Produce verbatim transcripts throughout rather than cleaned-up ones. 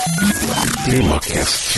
TemaCast.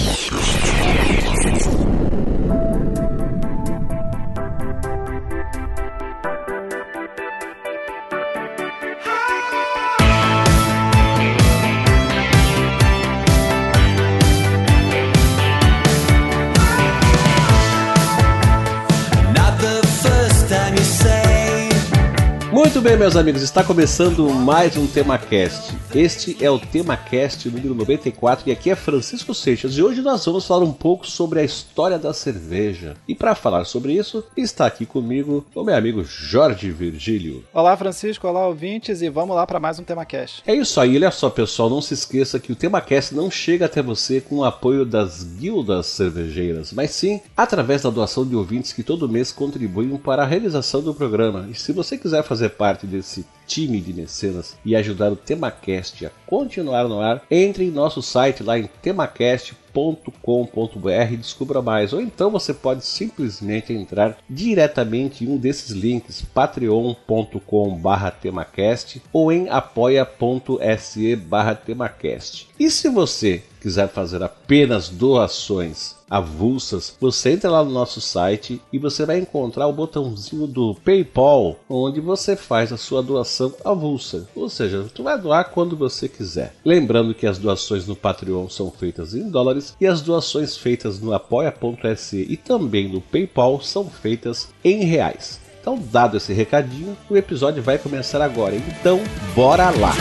Muito bem, meus amigos, está começando mais um TemaCast. Este é o TemaCast número noventa e quatro e aqui é Francisco Seixas e hoje nós vamos falar um pouco sobre a história da cerveja. E para falar sobre isso, está aqui comigo o meu amigo Jorge Virgílio. Olá, Francisco, olá, ouvintes, e vamos lá para mais um TemaCast. É isso aí, olha só, pessoal, não se esqueça que o TemaCast não chega até você com o apoio das guildas cervejeiras, mas sim através da doação de ouvintes que todo mês contribuem para a realização do programa. E se você quiser fazer parte desse time de mecenas e ajudar o TemaCast a continuar no ar, entre em nosso site lá em temacast ponto com ponto br e descubra mais, ou então você pode simplesmente entrar diretamente em um desses links, patreon ponto com barra temacast ou em apoia ponto se barra temacast. E se você quiser fazer apenas doações avulsas, você entra lá no nosso site e você vai encontrar o botãozinho do PayPal, onde você faz a sua doação avulsa, ou seja, tu vai doar quando você quiser. Lembrando que as doações no Patreon são feitas em dólares e as doações feitas no apoia ponto se e também no PayPal são feitas em reais. Então, dado esse recadinho, o episódio vai começar agora, então bora lá!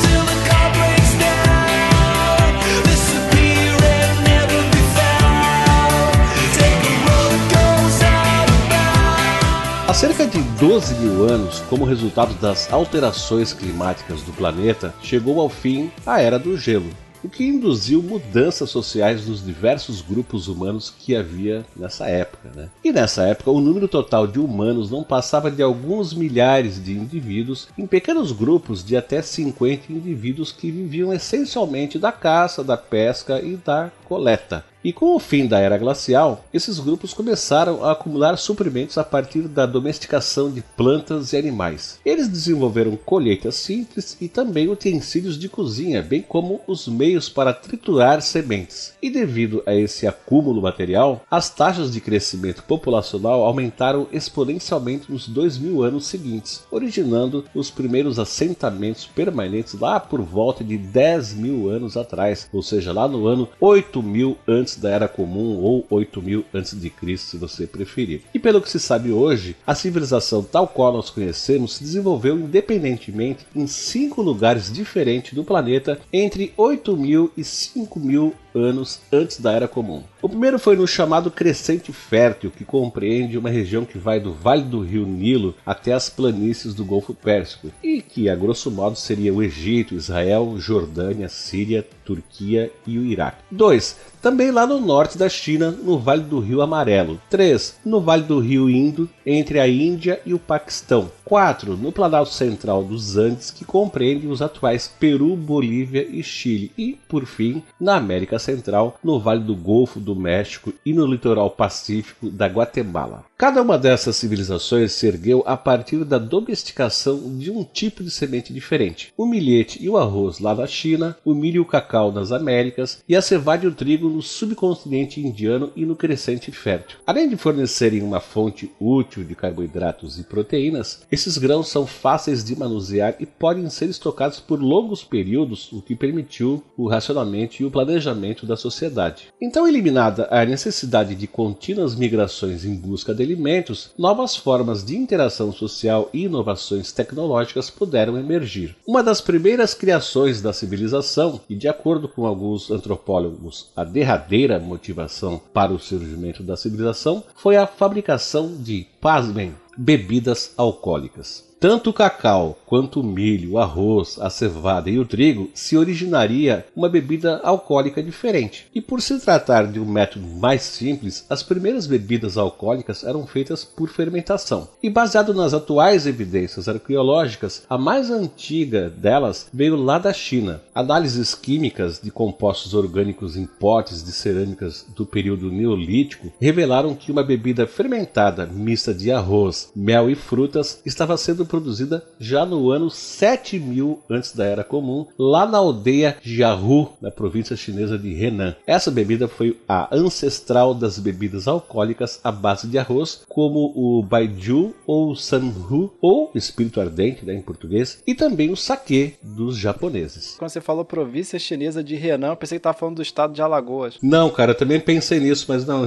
Há cerca de doze mil anos, como resultado das alterações climáticas do planeta, chegou ao fim a Era do Gelo, o que induziu mudanças sociais nos diversos grupos humanos que havia nessa época, né? E nessa época, o número total de humanos não passava de alguns milhares de indivíduos em pequenos grupos de até cinquenta indivíduos que viviam essencialmente da caça, da pesca e da coleta. E com o fim da Era Glacial, esses grupos começaram a acumular suprimentos a partir da domesticação de plantas e animais. Eles desenvolveram colheitas simples e também utensílios de cozinha, bem como os meios para triturar sementes. E devido a esse acúmulo material, as taxas de crescimento populacional aumentaram exponencialmente nos dois mil anos seguintes, originando os primeiros assentamentos permanentes lá por volta de dez mil anos atrás, ou seja, lá no ano oito mil antes da Era Comum ou oito mil antes de Cristo, se você preferir. E pelo que se sabe hoje, a civilização tal qual nós conhecemos se desenvolveu independentemente em cinco lugares diferentes do planeta entre oito mil e cinco mil anos antes da Era Comum. O primeiro foi no chamado Crescente Fértil, que compreende uma região que vai do Vale do Rio Nilo até as planícies do Golfo Pérsico, e que a grosso modo seria o Egito, Israel, Jordânia, Síria, Turquia e o Iraque. dois. Também lá no norte da China, no Vale do Rio Amarelo. três. No Vale do Rio Indo, entre a Índia e o Paquistão. quatro. No Planalto Central dos Andes, que compreende os atuais Peru, Bolívia e Chile. E, por fim, na América Central, no Vale do Golfo do México e no litoral pacífico da Guatemala. Cada uma dessas civilizações se ergueu a partir da domesticação de um tipo de semente diferente. O milhete e o arroz lá na China, o milho e o cacau nas Américas e a cevada e o trigo no subcontinente indiano e no Crescente Fértil. Além de fornecerem uma fonte útil de carboidratos e proteínas, esses grãos são fáceis de manusear e podem ser estocados por longos períodos, o que permitiu o racionamento e o planejamento da sociedade. Então, eliminada a necessidade de contínuas migrações em busca de alimentos, novas formas de interação social e inovações tecnológicas puderam emergir. Uma das primeiras criações da civilização, e de acordo com alguns antropólogos, a derradeira motivação para o surgimento da civilização, foi a fabricação de, pasmem, bebidas alcoólicas. Tanto o cacau quanto o milho, o arroz, a cevada e o trigo se originaria uma bebida alcoólica diferente. E por se tratar de um método mais simples, as primeiras bebidas alcoólicas eram feitas por fermentação. E baseado nas atuais evidências arqueológicas, a mais antiga delas veio lá da China. Análises químicas de compostos orgânicos em potes de cerâmicas do período neolítico revelaram que uma bebida fermentada mista de arroz, mel e frutas estava sendo produzida já no ano sete mil antes da Era Comum, lá na aldeia Jiahu, na província chinesa de Henan. Essa bebida foi a ancestral das bebidas alcoólicas à base de arroz, como o baijiu ou sanhu, ou espírito ardente, né, em português, e também o saquê dos japoneses. Quando você falou província chinesa de Henan, eu pensei que estava falando do estado de Alagoas. Não, cara, eu também pensei nisso, mas não,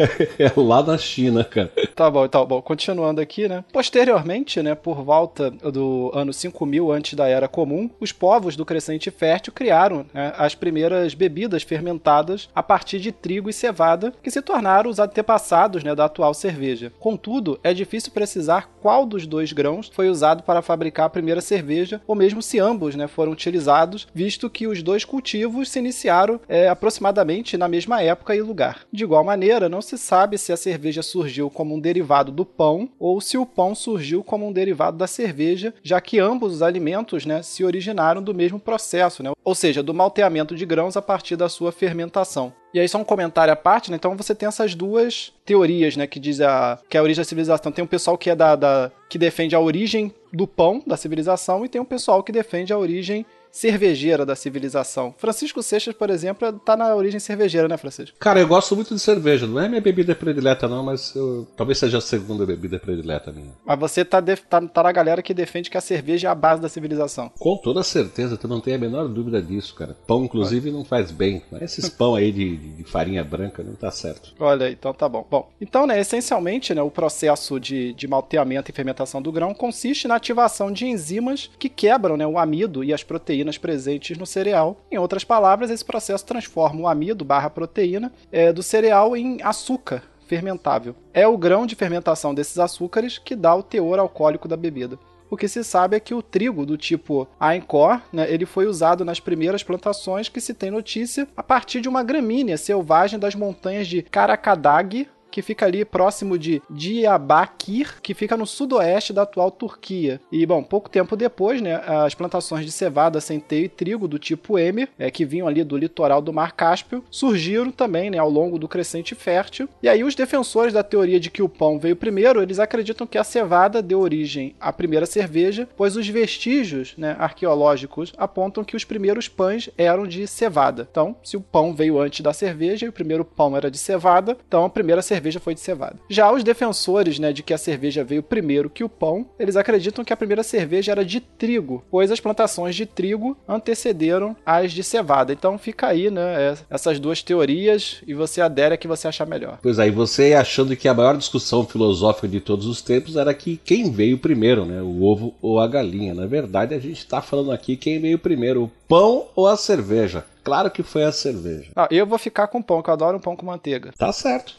é lá na China, cara. Tá bom, tá bom. Continuando aqui, né? Posteriormente, né, por volta do ano cinco mil antes da Era Comum, os povos do Crescente Fértil criaram, né, as primeiras bebidas fermentadas a partir de trigo e cevada, que se tornaram os antepassados, né, da atual cerveja. Contudo, é difícil precisar qual dos dois grãos foi usado para fabricar a primeira cerveja, ou mesmo se ambos, né, foram utilizados, visto que os dois cultivos se iniciaram é, aproximadamente na mesma época e lugar. De igual maneira, não se sabe se a cerveja surgiu como um derivado do pão ou se o pão surgiu como um derivado da cerveja, já que ambos os alimentos, né, se originaram do mesmo processo, né, ou seja, do malteamento de grãos a partir da sua fermentação. E aí só um comentário à parte, né? Então você tem essas duas teorias, né? Que diz a, que é a origem da civilização. Tem um pessoal que é da, da que defende a origem do pão da civilização e tem um pessoal que defende a origem cervejeira da civilização. Francisco Seixas, por exemplo, tá na origem cervejeira, né, Francisco? Cara, eu gosto muito de cerveja. Não é minha bebida predileta, não, mas eu... talvez seja a segunda bebida predileta minha. Mas você tá, de... tá, tá na galera que defende que a cerveja é a base da civilização. Com toda certeza, tu não tem a menor dúvida disso, cara. Pão, inclusive, Olha. não faz bem. Mas esses pão aí de, de farinha branca não tá certo. Olha, então tá bom. Bom, então, né, essencialmente, né, o processo de, de malteamento e fermentação do grão consiste na ativação de enzimas que quebram, né, o amido e as proteínas presentes no cereal. Em outras palavras, esse processo transforma o amido barra proteína é, do cereal em açúcar fermentável. É o grão de fermentação desses açúcares que dá o teor alcoólico da bebida. O que se sabe é que o trigo do tipo Aincore, né, ele foi usado nas primeiras plantações que se tem notícia a partir de uma gramínea selvagem das montanhas de Karacadag, que fica ali próximo de Diyarbakir, que fica no sudoeste da atual Turquia. E, bom, pouco tempo depois, né, as plantações de cevada, centeio e trigo do tipo Emir, é, que vinham ali do litoral do Mar Cáspio, surgiram também, né, ao longo do Crescente Fértil. E aí os defensores da teoria de que o pão veio primeiro, eles acreditam que a cevada deu origem à primeira cerveja, pois os vestígios, né, arqueológicos apontam que os primeiros pães eram de cevada. Então, se o pão veio antes da cerveja e o primeiro pão era de cevada, então a primeira cerveja cerveja foi de cevada. Já os defensores, né, de que a cerveja veio primeiro que o pão, eles acreditam que a primeira cerveja era de trigo, pois as plantações de trigo antecederam as de cevada. Então fica aí, né, essas duas teorias e você adere a que você achar melhor. Pois aí, você achando que a maior discussão filosófica de todos os tempos era que quem veio primeiro, né, o ovo ou a galinha. Na verdade, a gente está falando aqui quem veio primeiro, o pão ou a cerveja. Claro que foi a cerveja. Ah, eu vou ficar com pão, que eu adoro um pão com manteiga. Tá certo.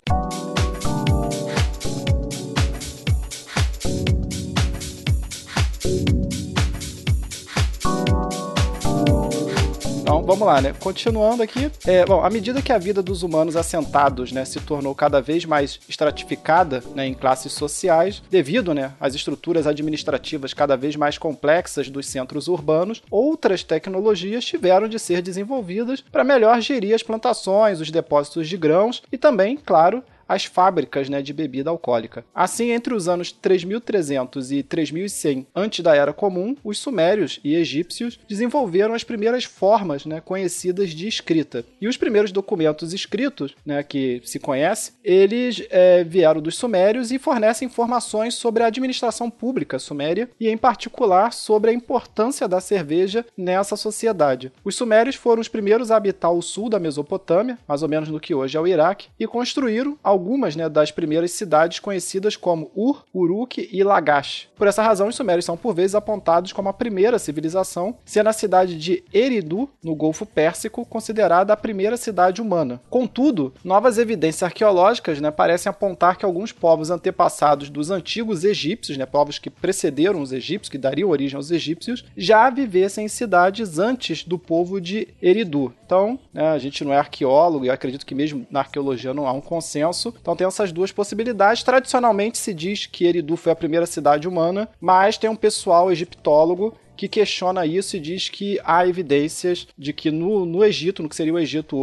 Então, vamos lá, né? Continuando aqui. É, bom, à medida que a vida dos humanos assentados, né, se tornou cada vez mais estratificada, né, em classes sociais, devido, né, às estruturas administrativas cada vez mais complexas dos centros urbanos, outras tecnologias tiveram de ser desenvolvidas para melhor gerir as plantações, os depósitos de grãos e também, claro, as fábricas, né, de bebida alcoólica. Assim, entre os anos três mil e trezentos e três mil e cem antes da Era Comum, os sumérios e egípcios desenvolveram as primeiras formas, né, conhecidas de escrita. E os primeiros documentos escritos, né, que se conhece, eles é, vieram dos sumérios e fornecem informações sobre a administração pública suméria e, em particular, sobre a importância da cerveja nessa sociedade. Os sumérios foram os primeiros a habitar o sul da Mesopotâmia, mais ou menos no que hoje é o Iraque, e construíram algumas, né, das primeiras cidades conhecidas como Ur, Uruk e Lagash. Por essa razão, os sumérios são por vezes apontados como a primeira civilização, sendo a cidade de Eridu, no Golfo Pérsico, considerada a primeira cidade humana. Contudo, novas evidências arqueológicas, né, parecem apontar que alguns povos antepassados dos antigos egípcios, né, povos que precederam os egípcios, que dariam origem aos egípcios, já vivessem em cidades antes do povo de Eridu. Então, né, a gente não é arqueólogo, e eu acredito que mesmo na arqueologia não há um consenso. Então tem essas duas possibilidades. Tradicionalmente se diz que Eridu foi a primeira cidade humana, mas tem um pessoal egiptólogo que questiona isso e diz que há evidências de que no, no Egito, no que seria o Egito hoje,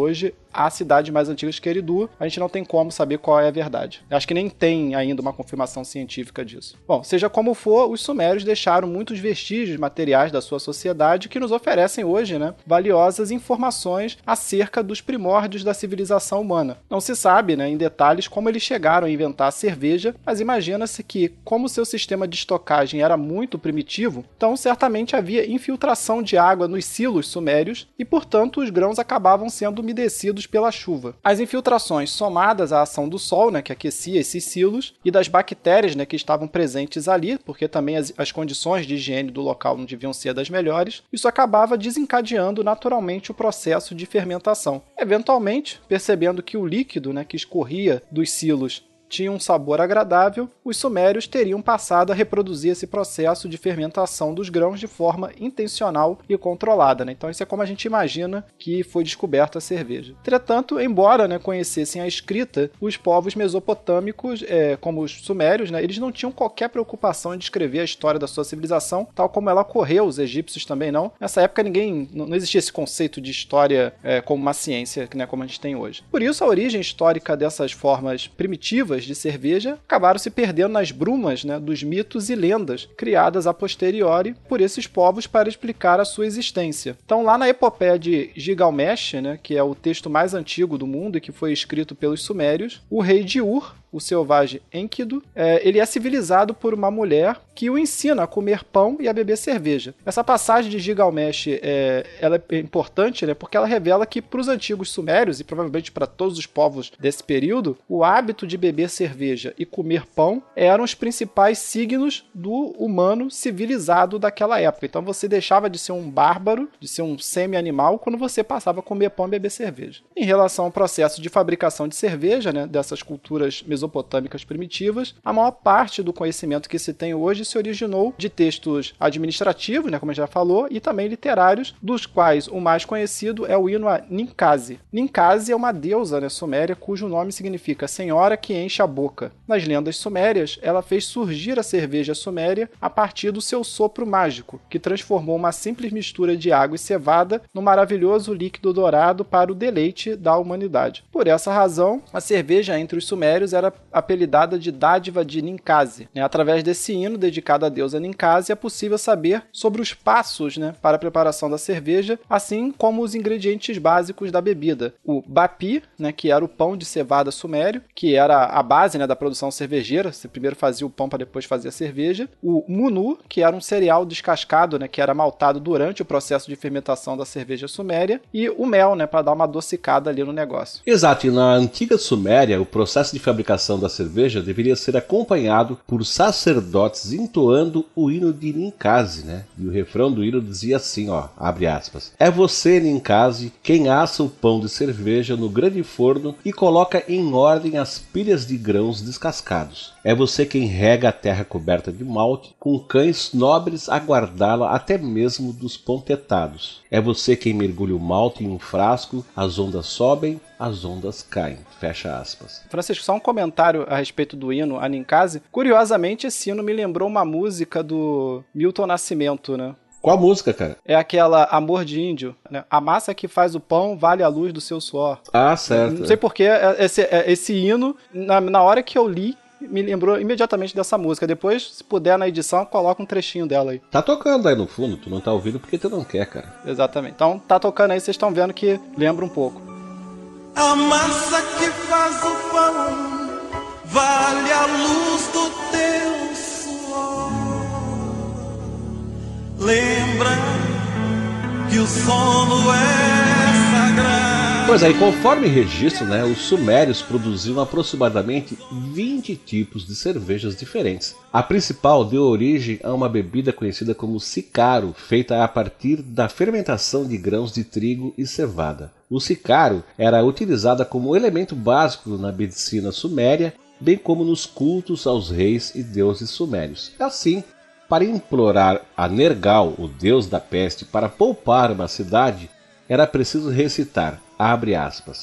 a cidade mais antiga de Eridu, a gente não tem como saber qual é a verdade. Acho que nem tem ainda uma confirmação científica disso. Bom, seja como for, os sumérios deixaram muitos vestígios materiais da sua sociedade que nos oferecem hoje, né, valiosas informações acerca dos primórdios da civilização humana. Não se sabe, né, em detalhes como eles chegaram a inventar a cerveja, mas imagina-se que, como seu sistema de estocagem era muito primitivo, então certamente havia infiltração de água nos silos sumérios e, portanto, os grãos acabavam sendo umedecidos pela chuva. As infiltrações, somadas à ação do sol, né, que aquecia esses silos, e das bactérias, né, que estavam presentes ali, porque também as, as condições de higiene do local não deviam ser das melhores, isso acabava desencadeando naturalmente o processo de fermentação. Eventualmente, percebendo que o líquido, né, que escorria dos silos tinha um sabor agradável, os sumérios teriam passado a reproduzir esse processo de fermentação dos grãos de forma intencional e controlada, né? Então isso é como a gente imagina que foi descoberta a cerveja. Entretanto, embora, né, conhecessem a escrita, os povos mesopotâmicos, é, como os sumérios, né, eles não tinham qualquer preocupação em descrever a história da sua civilização, tal como ela ocorreu, os egípcios também não. Nessa época ninguém, não existia esse conceito de história é, como uma ciência, né, como a gente tem hoje. Por isso, a origem histórica dessas formas primitivas de cerveja acabaram se perdendo nas brumas, né, dos mitos e lendas criadas a posteriori por esses povos para explicar a sua existência. Então, lá na epopeia de Gilgamesh, né, que é o texto mais antigo do mundo e que foi escrito pelos sumérios, o rei de Ur, o selvagem Enkidu, é, ele é civilizado por uma mulher que o ensina a comer pão e a beber cerveja. Essa passagem de Gilgamesh é, ela é importante, né, porque ela revela que para os antigos sumérios, e provavelmente para todos os povos desse período, o hábito de beber cerveja e comer pão eram os principais signos do humano civilizado daquela época. Então você deixava de ser um bárbaro, de ser um semi-animal, quando você passava a comer pão e beber cerveja. Em relação ao processo de fabricação de cerveja, né, dessas culturas mesopotâmicas primitivas, a maior parte do conhecimento que se tem hoje se originou de textos administrativos, né, como a gente já falou, e também literários, dos quais o mais conhecido é o hino a Ninkasi. Ninkasi é uma deusa, né, suméria, cujo nome significa senhora que enche a boca. Nas lendas sumérias, ela fez surgir a cerveja suméria a partir do seu sopro mágico, que transformou uma simples mistura de água e cevada num maravilhoso líquido dourado para o deleite da humanidade. Por essa razão, a cerveja entre os sumérios era apelidada de dádiva de Ninkasi. Através desse hino dedicado à deusa Ninkasi, é possível saber sobre os passos, né, para a preparação da cerveja, assim como os ingredientes básicos da bebida. O bapi, né, que era o pão de cevada sumério, que era a base, né, da produção cervejeira. Você primeiro fazia o pão para depois fazer a cerveja. O munu, que era um cereal descascado, né, que era maltado durante o processo de fermentação da cerveja suméria. E o mel, né, para dar uma adocicada ali no negócio. Exato, e na antiga Suméria, o processo de fabricação da cerveja deveria ser acompanhado por sacerdotes entoando o hino de Ninkasi, né? E o refrão do hino dizia assim, ó, abre aspas: é você, Ninkasi, quem assa o pão de cerveja no grande forno e coloca em ordem as pilhas de grãos descascados. É você quem rega a terra coberta de malte, com cães nobres a guardá-la até mesmo dos pontetados. É você quem mergulha o malte em um frasco, as ondas sobem, as ondas caem. Fecha aspas. Francisco, só um comentário a respeito do hino a Ninkasi. Curiosamente, esse hino me lembrou uma música do Milton Nascimento, né? Qual música, cara? É aquela Amor de Índio, né? A massa que faz o pão vale a luz do seu suor. Ah, certo. Não sei porquê, esse, esse hino, na, na hora que eu li, me lembrou imediatamente dessa música. Depois, se puder, na edição, coloca um trechinho dela aí. Tá tocando aí no fundo, tu não tá ouvindo porque tu não quer, cara. Exatamente. Então, tá tocando aí, vocês estão vendo que lembra um pouco. A massa que faz o pão vale a luz do teu suor. Lembra que o sono é sagrado. Pois é, e conforme registro, né, os sumérios produziam aproximadamente vinte tipos de cervejas diferentes. A principal deu origem a uma bebida conhecida como sicaro, feita a partir da fermentação de grãos de trigo e cevada. O sicaro era utilizada como elemento básico na medicina suméria, bem como nos cultos aos reis e deuses sumérios. Assim, para implorar a Nergal, o deus da peste, para poupar uma cidade, era preciso recitar, abre aspas,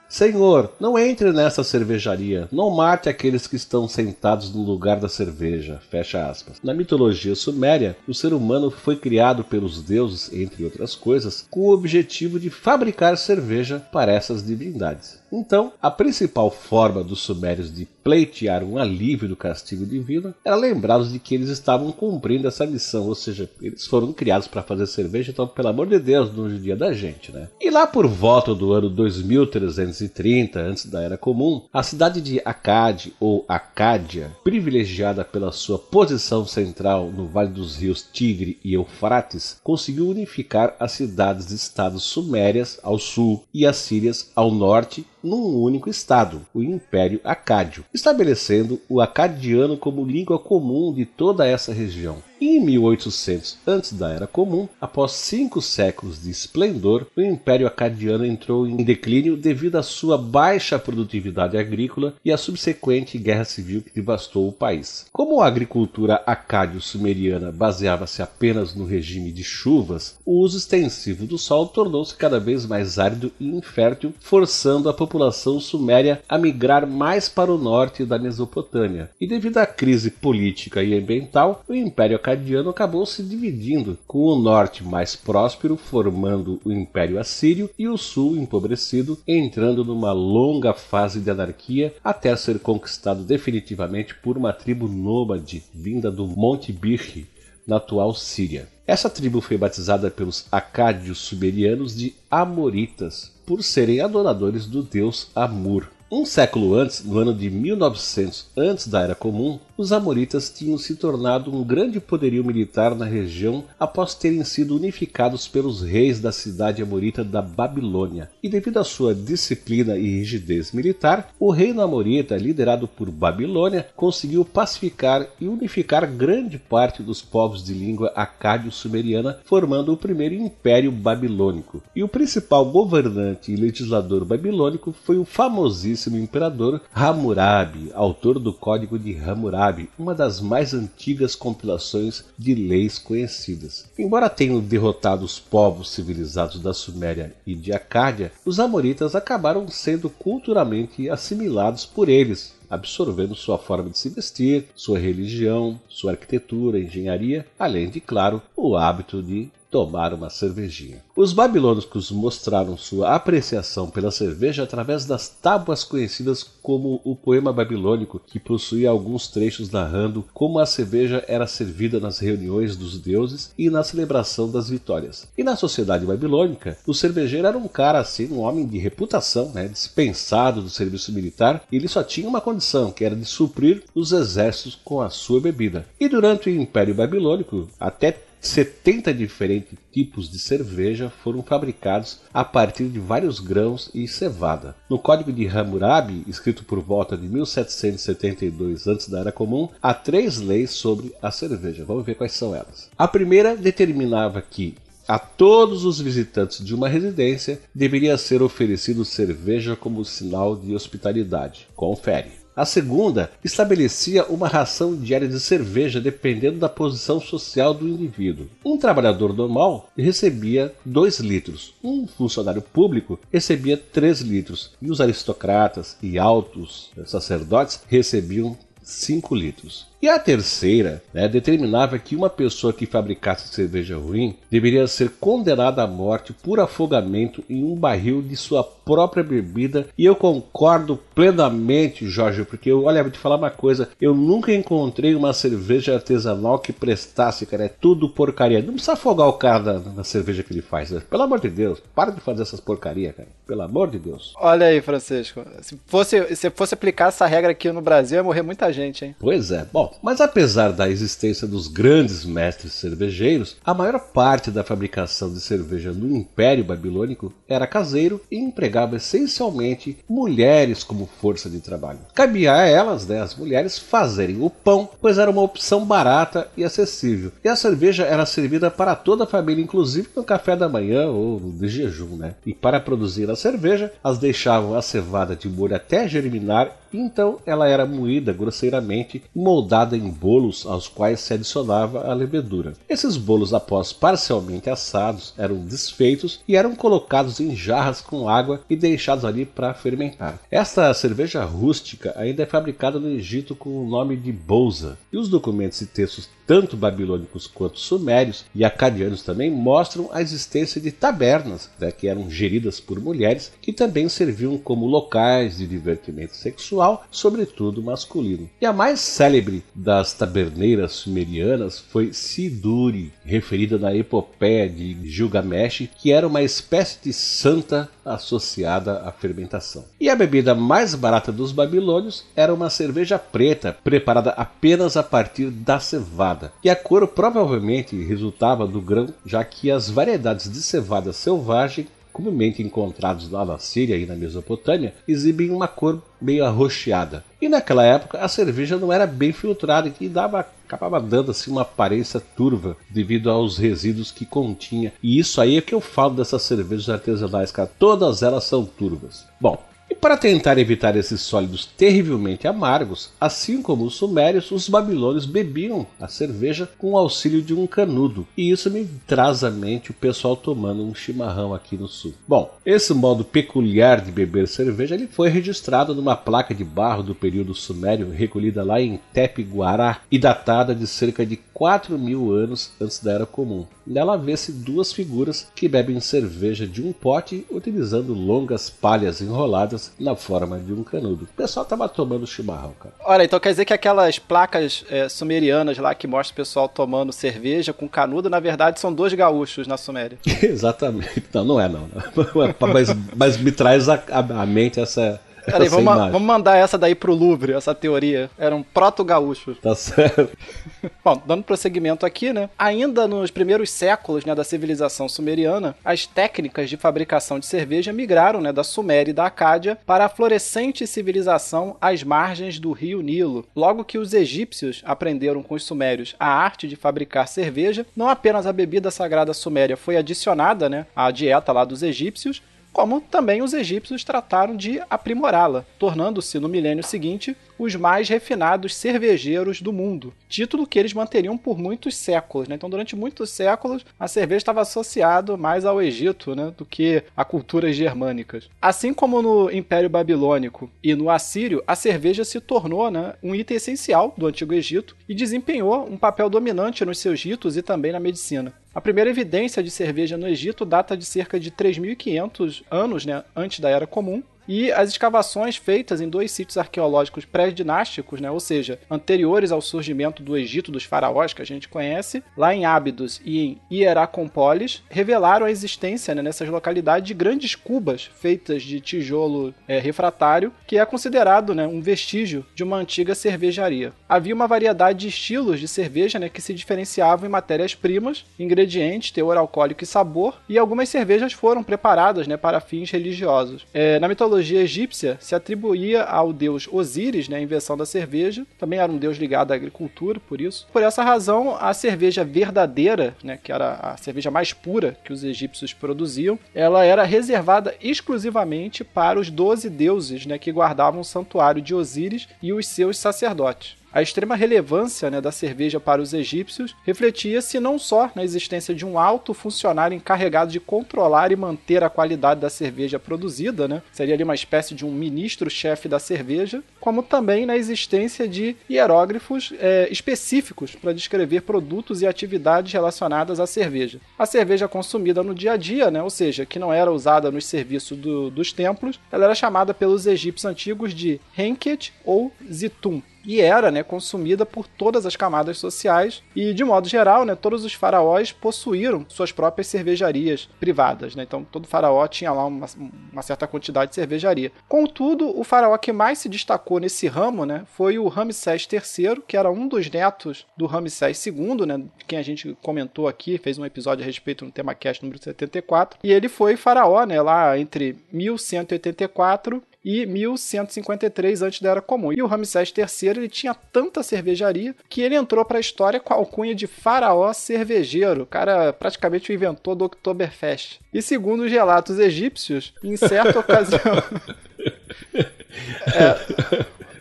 Senhor, não entre nessa cervejaria, não mate aqueles que estão sentados no lugar da cerveja, fecha aspas. Na mitologia suméria, o ser humano foi criado pelos deuses, entre outras coisas, com o objetivo de fabricar cerveja para essas divindades. Então, a principal forma dos sumérios de pleitear um alívio do castigo divino era lembrá-los de que eles estavam cumprindo essa missão, ou seja, eles foram criados para fazer cerveja, então, pelo amor de Deus, não judia da gente, né? E lá por volta do ano dois mil trezentos e trinta, antes da Era Comum, a cidade de Akkad, ou Acádia, privilegiada pela sua posição central no Vale dos Rios Tigre e Eufrates, conseguiu unificar as cidades-estados sumérias ao sul e assírias ao norte num único estado, o Império Acádio, estabelecendo o acadiano como língua comum de toda essa região. Em mil e oitocentos, antes da Era Comum, após cinco séculos de esplendor, o Império Acadiano entrou em declínio devido à sua baixa produtividade agrícola e à subsequente guerra civil que devastou o país. Como a agricultura acádio-sumeriana baseava-se apenas no regime de chuvas, o uso extensivo do solo tornou-se cada vez mais árido e infértil, forçando a população suméria a migrar mais para o norte da Mesopotâmia. E devido à crise política e ambiental, o Império Acadiano acabou se dividindo, com o norte mais próspero formando o Império Assírio e o sul empobrecido, entrando numa longa fase de anarquia até ser conquistado definitivamente por uma tribo nômade vinda do Monte Birri, na atual Síria. Essa tribo foi batizada pelos acádios sumerianos de Amoritas, por serem adoradores do deus Amur. Um século antes, no ano de mil e novecentos, antes da Era Comum, os Amoritas tinham se tornado um grande poderio militar na região após terem sido unificados pelos reis da cidade amorita da Babilônia. E devido à sua disciplina e rigidez militar, o reino amorita, liderado por Babilônia, conseguiu pacificar e unificar grande parte dos povos de língua acádio-sumeriana, formando o primeiro Império Babilônico. E o principal governante e legislador babilônico foi o famosíssimo imperador Hammurabi, autor do Código de Hammurabi, uma das mais antigas compilações de leis conhecidas. Embora tenham derrotado os povos civilizados da Suméria e de Acádia, os amoritas acabaram sendo culturalmente assimilados por eles, absorvendo sua forma de se vestir, sua religião, sua arquitetura, engenharia, além de, claro, o hábito de tomar uma cervejinha. Os babilônicos mostraram sua apreciação pela cerveja através das tábuas conhecidas como o Poema Babilônico, que possuía alguns trechos narrando como a cerveja era servida nas reuniões dos deuses e na celebração das vitórias. E na sociedade babilônica, o cervejeiro era um cara assim, um homem de reputação, né, dispensado do serviço militar, e ele só tinha uma condição, que era de suprir os exércitos com a sua bebida. E durante o Império Babilônico, até setenta diferentes tipos de cerveja foram fabricados a partir de vários grãos e cevada. No Código de Hammurabi, escrito por volta de mil setecentos e setenta e dois antes da Era Comum, há três leis sobre a cerveja. Vamos ver quais são elas. A primeira determinava que a todos os visitantes de uma residência deveria ser oferecido cerveja como sinal de hospitalidade. Confere. A segunda estabelecia uma ração diária de cerveja dependendo da posição social do indivíduo. Um trabalhador normal recebia dois litros, um funcionário público recebia três litros e os aristocratas e altos sacerdotes recebiam cinco litros. E a terceira, né, determinava que uma pessoa que fabricasse cerveja ruim deveria ser condenada à morte por afogamento em um barril de sua própria bebida. E eu concordo plenamente, Jorge, porque eu, olha, vou te falar uma coisa, eu nunca encontrei uma cerveja artesanal que prestasse, cara, é tudo porcaria. Não precisa afogar o cara na, na cerveja que ele faz, né? Pelo amor de Deus, para de fazer essas porcarias, cara, pelo amor de Deus. Olha aí, Francisco, se fosse, se fosse aplicar essa regra aqui no Brasil, ia morrer muita gente, hein? Pois é, bom, mas apesar da existência dos grandes mestres cervejeiros, a maior parte da fabricação de cerveja no Império Babilônico era caseiro e empregava essencialmente mulheres como força de trabalho. Cabia a elas, né, as mulheres, fazerem o pão, pois era uma opção barata e acessível. E a cerveja era servida para toda a família, inclusive no café da manhã ou de jejum, né? E para produzir a cerveja, as deixavam a cevada de molho até germinar Então ela era moída grosseiramente e moldada em bolos aos quais se adicionava a levedura. Esses bolos, após parcialmente assados, eram desfeitos e eram colocados em jarras com água e deixados ali para fermentar. Esta cerveja rústica ainda é fabricada no Egito com o nome de bolsa, e os documentos e textos tanto babilônicos quanto sumérios e acadianos também mostram a existência de tabernas, né, que eram geridas por mulheres, que também serviam como locais de divertimento sexual, sobretudo masculino. E a mais célebre das taberneiras sumerianas foi Siduri, referida na epopeia de Gilgamesh, que era uma espécie de santa associada à fermentação. E a bebida mais barata dos babilônios era uma cerveja preta, preparada apenas a partir da cevada. E a cor provavelmente resultava do grão, já que as variedades de cevada selvagem, comumente encontrados lá na Síria e na Mesopotâmia, exibem uma cor meio arroxeada. E naquela época a cerveja não era bem filtrada e dava, acabava dando assim, uma aparência turva devido aos resíduos que continha. E isso aí é que eu falo dessas cervejas artesanais, cara. Todas elas são turvas. Bom, e para tentar evitar esses sólidos terrivelmente amargos, assim como os sumérios, os babilônios bebiam a cerveja com o auxílio de um canudo. E isso me traz à mente o pessoal tomando um chimarrão aqui no sul. Bom, esse modo peculiar de beber cerveja ele foi registrado numa placa de barro do período sumério, recolhida lá em Tepe-Guará e datada de cerca de quatro mil anos antes da Era Comum. Nela vê-se duas figuras que bebem cerveja de um pote utilizando longas palhas enroladas na forma de um canudo. O pessoal tava tomando chimarrão, cara. Olha, então quer dizer que aquelas placas é, sumerianas lá que mostram o pessoal tomando cerveja com canudo, na verdade são dois gaúchos na Suméria. Exatamente. Não, não é não. mas, mas me traz à mente essa... Peraí, vamos, vamos mandar essa daí pro Louvre, essa teoria. Eram proto-gaúchos. Tá certo. Bom, dando prosseguimento aqui, né? Ainda nos primeiros séculos, né, da civilização sumeriana, as técnicas de fabricação de cerveja migraram, né, da Suméria e da Acádia para a florescente civilização às margens do rio Nilo. Logo que os egípcios aprenderam com os sumérios a arte de fabricar cerveja, não apenas a bebida sagrada suméria foi adicionada, né, à dieta lá dos egípcios, como também os egípcios trataram de aprimorá-la, tornando-se no milênio seguinte os mais refinados cervejeiros do mundo, título que eles manteriam por muitos séculos, né? Então, durante muitos séculos, a cerveja estava associada mais ao Egito, né, do que a culturas germânicas. Assim como no Império Babilônico e no Assírio, a cerveja se tornou, né, um item essencial do Antigo Egito e desempenhou um papel dominante nos seus ritos e também na medicina. A primeira evidência de cerveja no Egito data de cerca de três mil e quinhentos anos, né, antes da Era Comum, e as escavações feitas em dois sítios arqueológicos pré-dinásticos, né, ou seja, anteriores ao surgimento do Egito dos faraós, que a gente conhece, lá em Ábidos e em Hieracópolis, revelaram a existência, né, nessas localidades de grandes cubas feitas de tijolo é, refratário, que é considerado, né, um vestígio de uma antiga cervejaria. Havia uma variedade de estilos de cerveja, né, que se diferenciavam em matérias-primas, ingredientes, teor alcoólico e sabor, e algumas cervejas foram preparadas, né, para fins religiosos. É, na mitologia egípcia se atribuía ao deus Osíris, né, a invenção da cerveja, também era um deus ligado à agricultura, por isso. Por essa razão, a cerveja verdadeira, né, que era a cerveja mais pura que os egípcios produziam, ela era reservada exclusivamente para os doze deuses, né, que guardavam o santuário de Osíris e os seus sacerdotes. A extrema relevância, né, da cerveja para os egípcios refletia-se não só na existência de um alto funcionário encarregado de controlar e manter a qualidade da cerveja produzida, né, seria ali uma espécie de um ministro-chefe da cerveja, como também na existência de hieróglifos é, específicos para descrever produtos e atividades relacionadas à cerveja. A cerveja consumida no dia a dia, né, ou seja, que não era usada nos serviços do, dos templos, ela era chamada pelos egípcios antigos de henket ou zitum. E era, né, consumida por todas as camadas sociais e, de modo geral, né, todos os faraós possuíram suas próprias cervejarias privadas, né? Então, todo faraó tinha lá uma, uma certa quantidade de cervejaria. Contudo, o faraó que mais se destacou nesse ramo, né, foi o Ramsés terceiro, que era um dos netos do Ramsés segundo, né, quem a gente comentou aqui, fez um episódio a respeito no TemaCast número setenta e quatro, e ele foi faraó, né, lá entre mil cento e oitenta e quatro e mil cento e cinquenta e três antes da Era Comum. E o Ramsés terceiro ele tinha tanta cervejaria que ele entrou para a história com a alcunha de faraó cervejeiro. O cara praticamente o inventor do Oktoberfest. E segundo os relatos egípcios, em certa ocasião... é...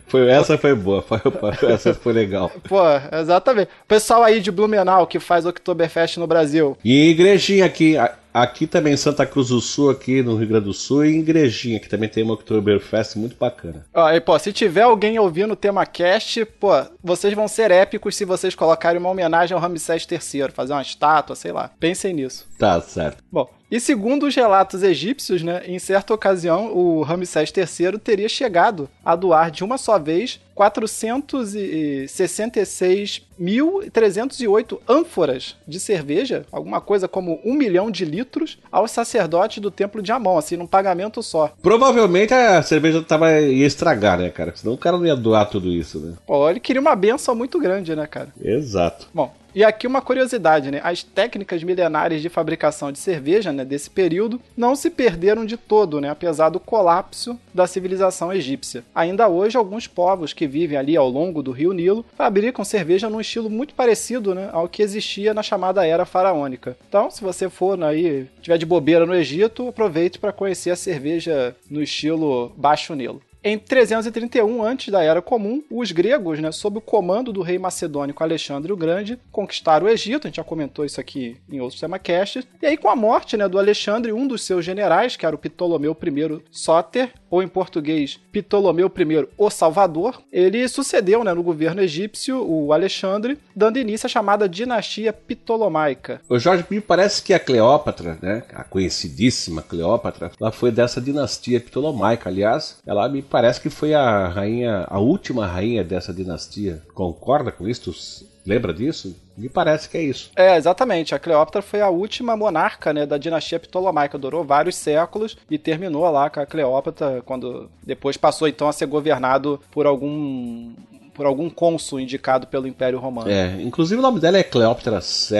Foi, essa foi boa, foi, essa foi legal. Pô, exatamente. O pessoal aí de Blumenau que faz Oktoberfest no Brasil. E igrejinha aqui, aqui também em Santa Cruz do Sul, aqui no Rio Grande do Sul, e igrejinha, que também tem uma Oktoberfest muito bacana. Ó, e pô, se tiver alguém ouvindo o TemaCast, pô, vocês vão ser épicos se vocês colocarem uma homenagem ao Ramsés terceiro, fazer uma estátua, sei lá. Pensem nisso. Tá, certo. Bom, e segundo os relatos egípcios, né, em certa ocasião, o Ramsés terceiro teria chegado a doar de uma só vez quatrocentos e sessenta e seis mil trezentos e oito ânforas de cerveja, alguma coisa como um milhão de litros, aos sacerdotes do Templo de Amon, assim, num pagamento só. Provavelmente a cerveja tava, ia estragar, né, cara? Senão o cara não ia doar tudo isso, né? Pô, ele queria uma benção muito grande, né, cara? Exato. Bom, e aqui uma curiosidade, né? As técnicas milenares de fabricação de cerveja, né, desse período, não se perderam de todo, né, apesar do colapso da civilização egípcia. Ainda hoje, alguns povos que vivem ali ao longo do rio Nilo fabricam cerveja num estilo muito parecido, né, ao que existia na chamada Era Faraônica. Então, se você for aí, tiver de bobeira no Egito, aproveite para conhecer a cerveja no estilo Baixo Nilo. Em trezentos e trinta e um, antes da Era Comum, os gregos, né, sob o comando do rei macedônico Alexandre o Grande, conquistaram o Egito, a gente já comentou isso aqui em outros temacasts, e aí com a morte, né, do Alexandre, um dos seus generais, que era o Ptolomeu I Sóter, ou em português, Ptolomeu I o Salvador, ele sucedeu, né, no governo egípcio, o Alexandre, dando início à chamada dinastia ptolomaica. O Jorge, me parece que a Cleópatra, né, a conhecidíssima Cleópatra, ela foi dessa dinastia ptolomaica. Aliás, ela me parece que foi a rainha, a última rainha dessa dinastia. Concorda com isso? Lembra disso? Me parece que é isso. É, exatamente. A Cleópatra foi a última monarca, né, da dinastia ptolomaica. Durou vários séculos e terminou lá com a Cleópatra, quando depois passou então a ser governado por algum... por algum cônsul indicado pelo Império Romano. É, inclusive o nome dela é Cleópatra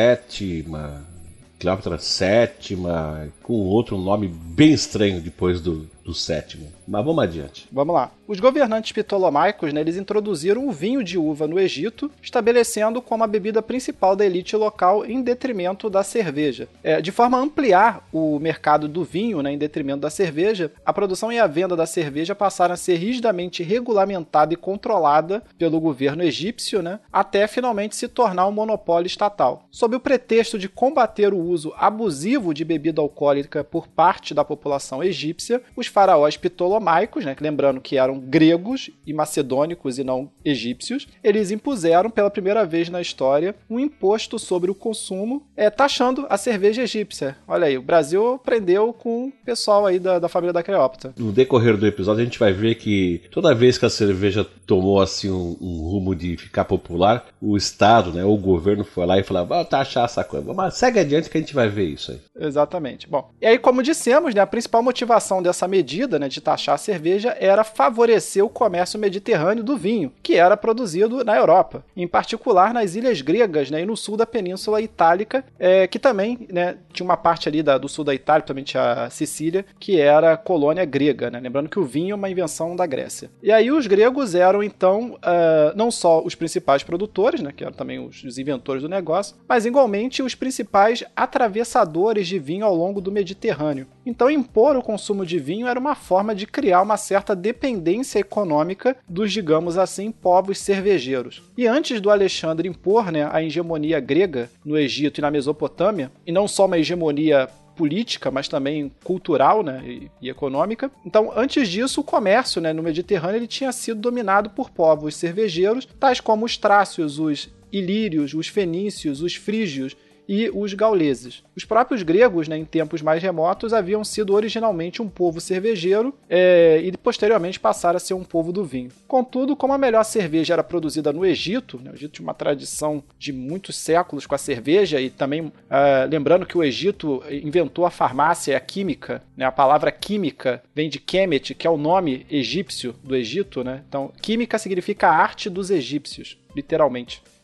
sétima, Cleópatra sétima, com outro nome bem estranho depois do, do sétimo. Mas vamos adiante. Vamos lá. Os governantes ptolomaicos, né, eles introduziram o vinho de uva no Egito, estabelecendo como a bebida principal da elite local em detrimento da cerveja. É, de forma a ampliar o mercado do vinho, né, em detrimento da cerveja, a produção e a venda da cerveja passaram a ser rigidamente regulamentada e controlada pelo governo egípcio, né, até finalmente se tornar um monopólio estatal. Sob o pretexto de combater o uso abusivo de bebida alcoólica por parte da população egípcia, os faraós ptolomaicos, né, lembrando que eram gregos e macedônicos e não egípcios, eles impuseram pela primeira vez na história um imposto sobre o consumo, é, taxando a cerveja egípcia. Olha aí, o Brasil aprendeu com o pessoal aí da, da família da Cleópatra. No decorrer do episódio a gente vai ver que toda vez que a cerveja tomou assim um, um rumo de ficar popular, o Estado, né, o governo foi lá e falou, vamos taxar essa coisa, mas segue adiante que a gente vai ver isso aí. Exatamente. Bom, e aí como dissemos, né, a principal motivação dessa medida, né, de taxar a cerveja era favorecer o comércio mediterrâneo do vinho, que era produzido na Europa, em particular nas ilhas gregas, né, e no sul da Península Itálica, é, que também, né, tinha uma parte ali da, do sul da Itália, também tinha a Sicília, que era colônia grega, né, lembrando que o vinho é uma invenção da Grécia. E aí os gregos eram, então, uh, não só os principais produtores, né, que eram também os, os inventores do negócio, mas igualmente os principais atravessadores de vinho ao longo do Mediterrâneo. Então impor o consumo de vinho era uma forma de criar uma certa dependência econômica dos, digamos assim, povos cervejeiros. E antes do Alexandre impor, né, a hegemonia grega no Egito e na Mesopotâmia, e não só uma hegemonia política, mas também cultural, né, e, e econômica. Então, antes disso, o comércio, né, no Mediterrâneo ele tinha sido dominado por povos cervejeiros, tais como os trácios, os ilírios, os fenícios, os frígios e os gauleses. Os próprios gregos, né, em tempos mais remotos, haviam sido originalmente um povo cervejeiro é, e posteriormente passaram a ser um povo do vinho. Contudo, como a melhor cerveja era produzida no Egito, né, o Egito tinha uma tradição de muitos séculos com a cerveja e também, é, lembrando que o Egito inventou a farmácia e a química, né, a palavra química vem de Kemet, que é o nome egípcio do Egito, né? Então, química significa a arte dos egípcios, literalmente.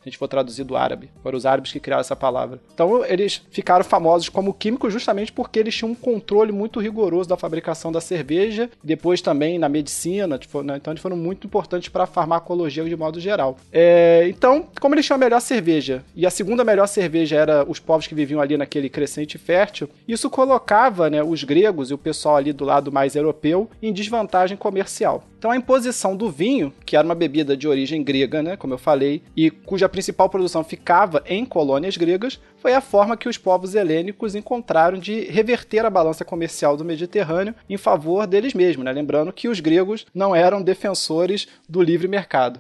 a gente for traduzir do árabe. Foram os árabes que criaram essa palavra. Então eles ficaram famosos como químicos justamente porque eles tinham um controle muito rigoroso da fabricação da cerveja, depois também na medicina, tipo, né? Então eles foram muito importantes para a farmacologia de modo geral. É, então, como eles tinham a melhor cerveja, e a segunda melhor cerveja era os povos que viviam ali naquele crescente fértil, isso colocava, né, os gregos e o pessoal ali do lado mais europeu em desvantagem comercial. Então a imposição do vinho, que era uma bebida de origem grega, né, como eu falei, e cuja principal produção ficava em colônias gregas, foi a forma que os povos helênicos encontraram de reverter a balança comercial do Mediterrâneo em favor deles mesmos, né? Lembrando que os gregos não eram defensores do livre mercado.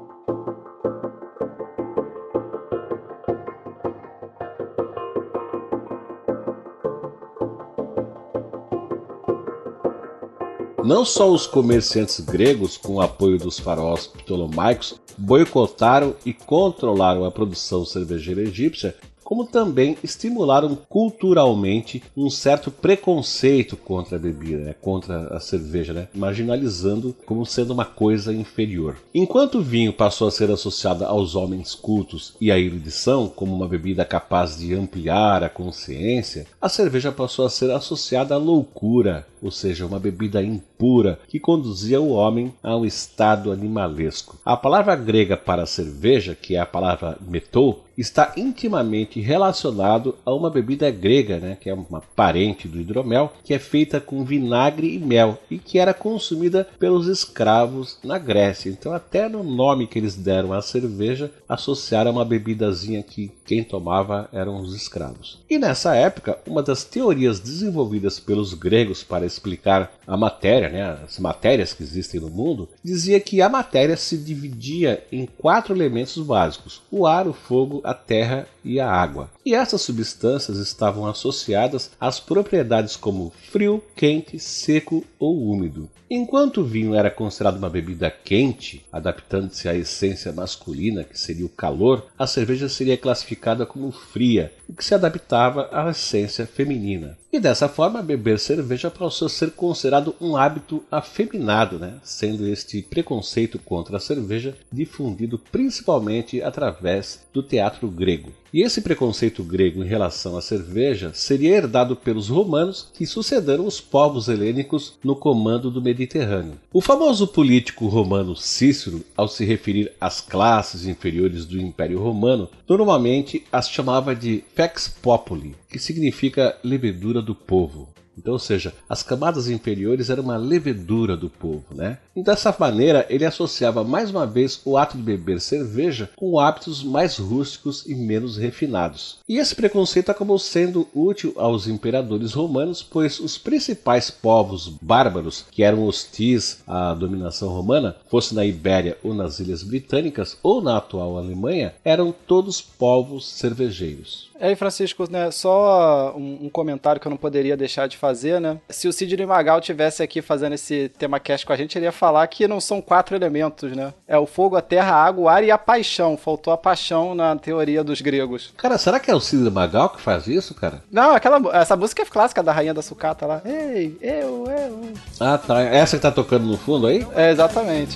Não só os comerciantes gregos, com o apoio dos faraós ptolomaicos, boicotaram e controlaram a produção cervejeira egípcia, como também estimularam culturalmente um certo preconceito contra a bebida, né? Contra a cerveja, né? Marginalizando como sendo uma coisa inferior. Enquanto o vinho passou a ser associado aos homens cultos e à erudição, como uma bebida capaz de ampliar a consciência, a cerveja passou a ser associada à loucura, ou seja, uma bebida impura que conduzia o homem a um estado animalesco. A palavra grega para cerveja, que é a palavra metou, está intimamente relacionado a uma bebida grega, né, que é uma parente do hidromel, que é feita com vinagre e mel e que era consumida pelos escravos na Grécia. Então até no nome que eles deram à cerveja, associaram uma bebidazinha que quem tomava eram os escravos. E nessa época, uma das teorias desenvolvidas pelos gregos para explicar a matéria, né, as matérias que existem no mundo, dizia que a matéria se dividia em quatro elementos básicos: o ar, o fogo, a terra e a água. E essas substâncias estavam associadas às propriedades como frio, quente, seco ou úmido. Enquanto o vinho era considerado uma bebida quente, adaptando-se à essência masculina, que seria o calor, a cerveja seria classificada como fria, o que se adaptava à essência feminina. E dessa forma, beber cerveja passou a ser considerado um hábito afeminado, né? Sendo este preconceito contra a cerveja difundido principalmente através do teatro grego. E esse preconceito grego em relação à cerveja seria herdado pelos romanos, que sucederam os povos helênicos no comando do Mediterrâneo. O famoso político romano Cícero, ao se referir às classes inferiores do Império Romano, normalmente as chamava de fex populi, que significa levedura do povo. Então, ou seja, as camadas inferiores eram uma levedura do povo, né? E dessa maneira, ele associava mais uma vez o ato de beber cerveja com hábitos mais rústicos e menos refinados. E esse preconceito acabou sendo útil aos imperadores romanos, pois os principais povos bárbaros, que eram hostis à dominação romana, fosse na Ibéria ou nas Ilhas Britânicas ou na atual Alemanha, eram todos povos cervejeiros. E aí, Francisco, né, só um, um comentário que eu não poderia deixar de fazer, né? Se o Sidney Magal tivesse aqui fazendo esse tema cast com a gente, ele ia falar que não são quatro elementos, né? É o fogo, a terra, a água, o ar e a paixão. Faltou a paixão na teoria dos gregos. Cara, será que é o Sidney Magal que faz isso, cara? Não, aquela, essa música é clássica da Rainha da Sucata lá. Ei, eu, eu. Ah, tá. Essa que tá tocando no fundo aí? É, exatamente.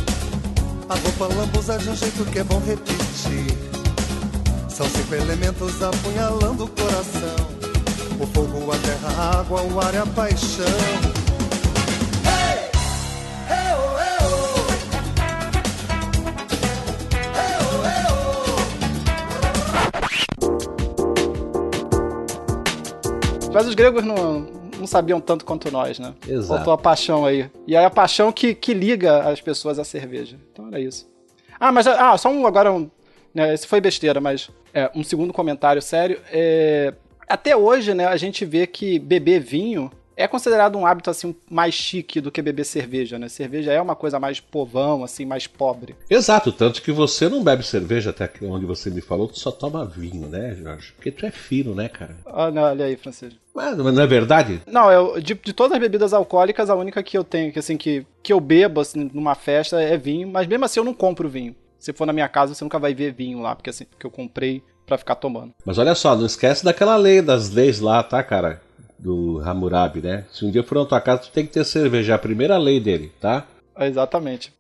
A roupa lambuza de um jeito que é bom repetir. São cinco elementos apunhalando o coração: o fogo, a terra, a água, o ar e a paixão. Hey! Hey, oh, hey, oh. Mas os gregos não, não sabiam tanto quanto nós, né? Exato. Faltou a paixão aí. E aí a paixão que, que liga as pessoas à cerveja. Então era isso. Ah, mas ah, só um agora um... Né, esse foi besteira, mas é, um segundo comentário sério. É, até hoje, né, a gente vê que beber vinho é considerado um hábito assim mais chique do que beber cerveja, né? Cerveja é uma coisa mais povão, assim, mais pobre. Exato, tanto que você não bebe cerveja, até onde você me falou, tu só toma vinho, né, Jorge? Porque tu é fino, né, cara? Ah, não, olha aí, Francisco. Mas não é verdade? Não, eu, de, de todas as bebidas alcoólicas, a única que eu tenho, que, assim, que, que eu bebo assim, numa festa é vinho, mas mesmo assim eu não compro vinho. Se for na minha casa, você nunca vai ver vinho lá, porque assim, porque eu comprei pra ficar tomando. Mas olha só, não esquece daquela lei, das leis lá, tá, cara? Do Hammurabi, né? Se um dia for na tua casa, tu tem que ter cerveja, é a primeira lei dele, tá? Exatamente.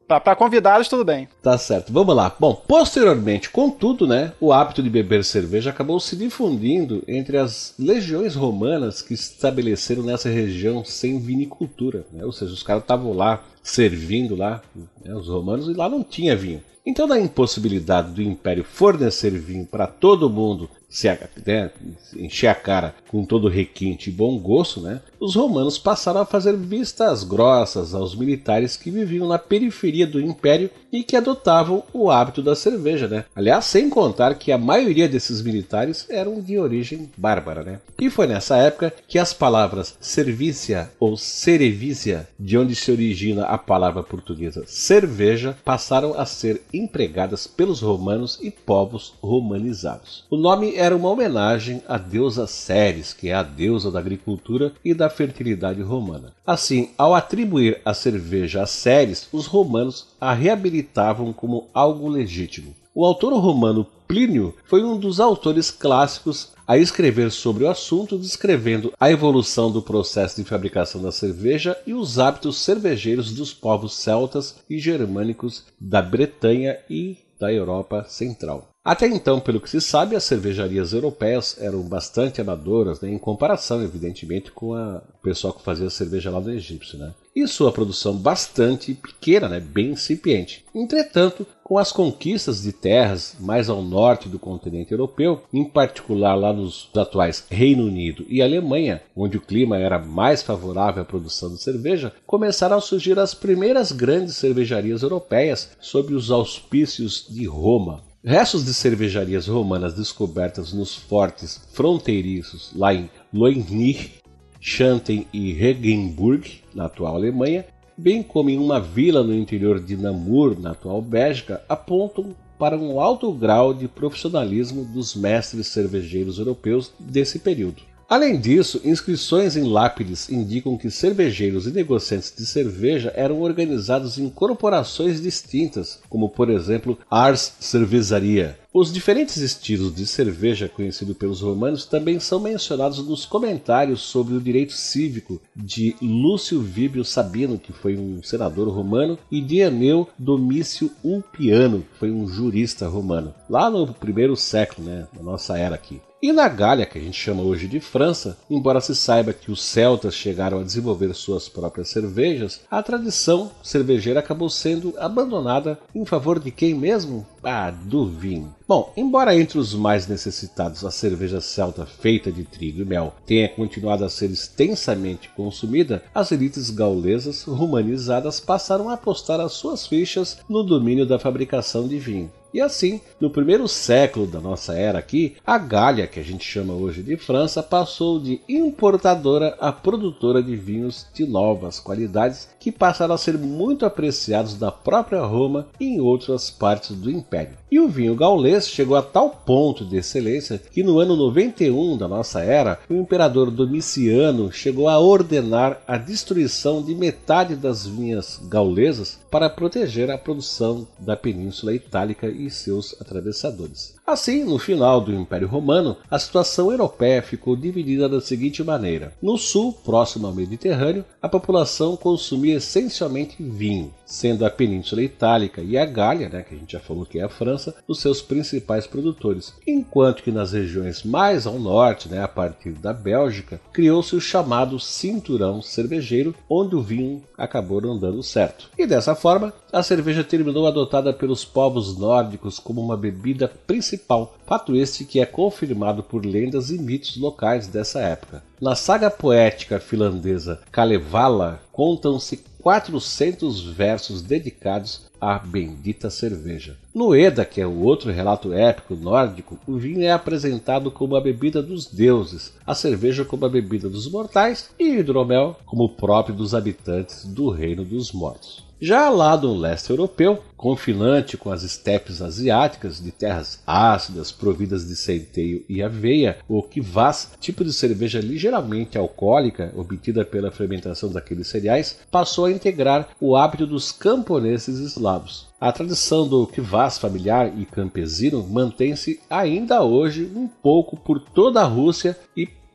Para convidados, tudo bem. Tá certo, vamos lá. Bom, posteriormente, contudo, né, o hábito de beber cerveja acabou se difundindo entre as legiões romanas que se estabeleceram nessa região sem vinicultura, né? Ou seja, os caras estavam lá servindo lá, né, os romanos, e lá não tinha vinho. Então, da impossibilidade do Império fornecer vinho para todo mundo, se, né, encher a cara com todo requinte e bom gosto, né, os romanos passaram a fazer vistas grossas aos militares que viviam na periferia do Império e que adotavam o hábito da cerveja, né? Aliás, sem contar que a maioria desses militares eram de origem bárbara, né? E foi nessa época que as palavras servicia ou cerevisia, de onde se origina a palavra portuguesa cerveja, passaram a ser empregadas pelos romanos e povos romanizados. O nome era uma homenagem à deusa Ceres, que é a deusa da agricultura e da fertilidade romana. Assim, ao atribuir a cerveja a Ceres, os romanos a reabilitavam como algo legítimo. O autor romano Plínio foi um dos autores clássicos a escrever sobre o assunto, descrevendo a evolução do processo de fabricação da cerveja e os hábitos cervejeiros dos povos celtas e germânicos da Bretanha e da Europa Central. Até então, pelo que se sabe, as cervejarias europeias eram bastante amadoras, né, em comparação, evidentemente, com a- o pessoal que fazia cerveja lá do Egito, né? E sua produção bastante pequena, né, bem incipiente. Entretanto, com as conquistas de terras mais ao norte do continente europeu, em particular lá nos atuais Reino Unido e Alemanha, onde o clima era mais favorável à produção de cerveja, começaram a surgir as primeiras grandes cervejarias europeias sob os auspícios de Roma. Restos de cervejarias romanas descobertas nos fortes fronteiriços lá em Loigny, Xanten e Regensburg, na atual Alemanha, bem como em uma vila no interior de Namur, na atual Bélgica, apontam para um alto grau de profissionalismo dos mestres cervejeiros europeus desse período. Além disso, inscrições em lápides indicam que cervejeiros e negociantes de cerveja eram organizados em corporações distintas, como por exemplo Ars Cervezaria. Os diferentes estilos de cerveja conhecidos pelos romanos também são mencionados nos comentários sobre o direito cívico de Lúcio Víbio Sabino, que foi um senador romano, e de Eneu Domício Ulpiano, que foi um jurista romano, lá no primeiro século, né, na nossa era aqui. E na Gália, que a gente chama hoje de França, embora se saiba que os celtas chegaram a desenvolver suas próprias cervejas, a tradição cervejeira acabou sendo abandonada em favor de quem mesmo? Ah, do vinho. Bom, embora entre os mais necessitados a cerveja celta feita de trigo e mel tenha continuado a ser extensamente consumida, as elites gaulesas romanizadas passaram a apostar as suas fichas no domínio da fabricação de vinho. E assim, no primeiro século da nossa era aqui, a Gália, que a gente chama hoje de França, passou de importadora a produtora de vinhos de novas qualidades que passaram a ser muito apreciados na própria Roma e em outras partes do Império. E o vinho gaulês chegou a tal ponto de excelência que no ano noventa e um da nossa era, o imperador Domiciano chegou a ordenar a destruição de metade das vinhas gaulesas para proteger a produção da Península Itálica e seus atravessadores. Assim, no final do Império Romano, a situação europeia ficou dividida da seguinte maneira. No sul, próximo ao Mediterrâneo, a população consumia essencialmente vinho, sendo a Península Itálica e a Gália, né, que a gente já falou que é a França, os seus principais produtores. Enquanto que nas regiões mais ao norte, né, a partir da Bélgica, criou-se o chamado cinturão cervejeiro, onde o vinho acabou não dando certo. E dessa forma, a cerveja terminou adotada pelos povos nórdicos como uma bebida principal, fato este que é confirmado por lendas e mitos locais dessa época. Na saga poética finlandesa Kalevala, contam-se quatrocentos versos dedicados à bendita cerveja. No Eda, que é o outro relato épico nórdico, o vinho é apresentado como a bebida dos deuses, a cerveja como a bebida dos mortais e o hidromel como o próprio dos habitantes do reino dos mortos. Já lá do leste europeu, confinante com as estepes asiáticas de terras ácidas providas de centeio e aveia, o kvass, tipo de cerveja ligeiramente alcoólica obtida pela fermentação daqueles cereais, passou a integrar o hábito dos camponeses eslavos. A tradição do kvass familiar e campesino mantém-se ainda hoje um pouco por toda a Rússia e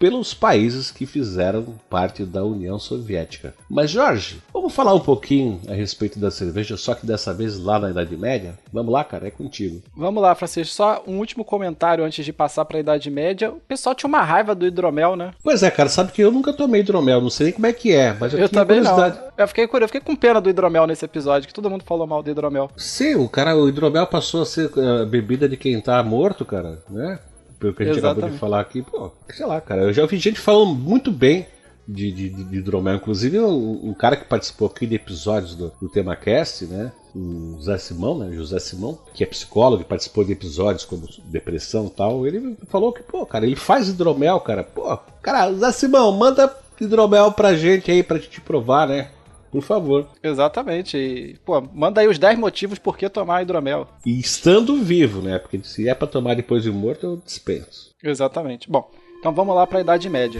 pelos países que fizeram parte da União Soviética. Mas Jorge, vamos falar um pouquinho a respeito da cerveja, só que dessa vez lá na Idade Média? Vamos lá, cara, é contigo. Vamos lá, Francisco, só um último comentário antes de passar para a Idade Média. O pessoal tinha uma raiva do hidromel, né? Pois é, cara, sabe que eu nunca tomei hidromel, não sei nem como é que é, mas eu, eu tinha também curiosidade. Não. Eu fiquei, eu fiquei com pena do hidromel nesse episódio, que todo mundo falou mal do hidromel. Sim, o cara, o hidromel passou a ser uh, bebida de quem tá morto, cara, né? Pelo que a gente Exatamente. acabou de falar aqui, pô, sei lá, cara, eu já ouvi gente falando muito bem de, de, de hidromel, inclusive um, um cara que participou aqui de episódios do, do TemaCast, né? O Zé Simão, né? José Simão, que é psicólogo e participou de episódios como depressão e tal, ele falou que, pô, cara, ele faz hidromel, cara, pô, cara, Zé Simão, manda hidromel pra gente aí, pra gente provar, né? Por favor. Exatamente. E, pô, manda aí os dez motivos por que tomar hidromel. E estando vivo, né? Porque se é pra tomar depois de morto, eu dispenso. Exatamente. Bom, então vamos lá pra Idade Média.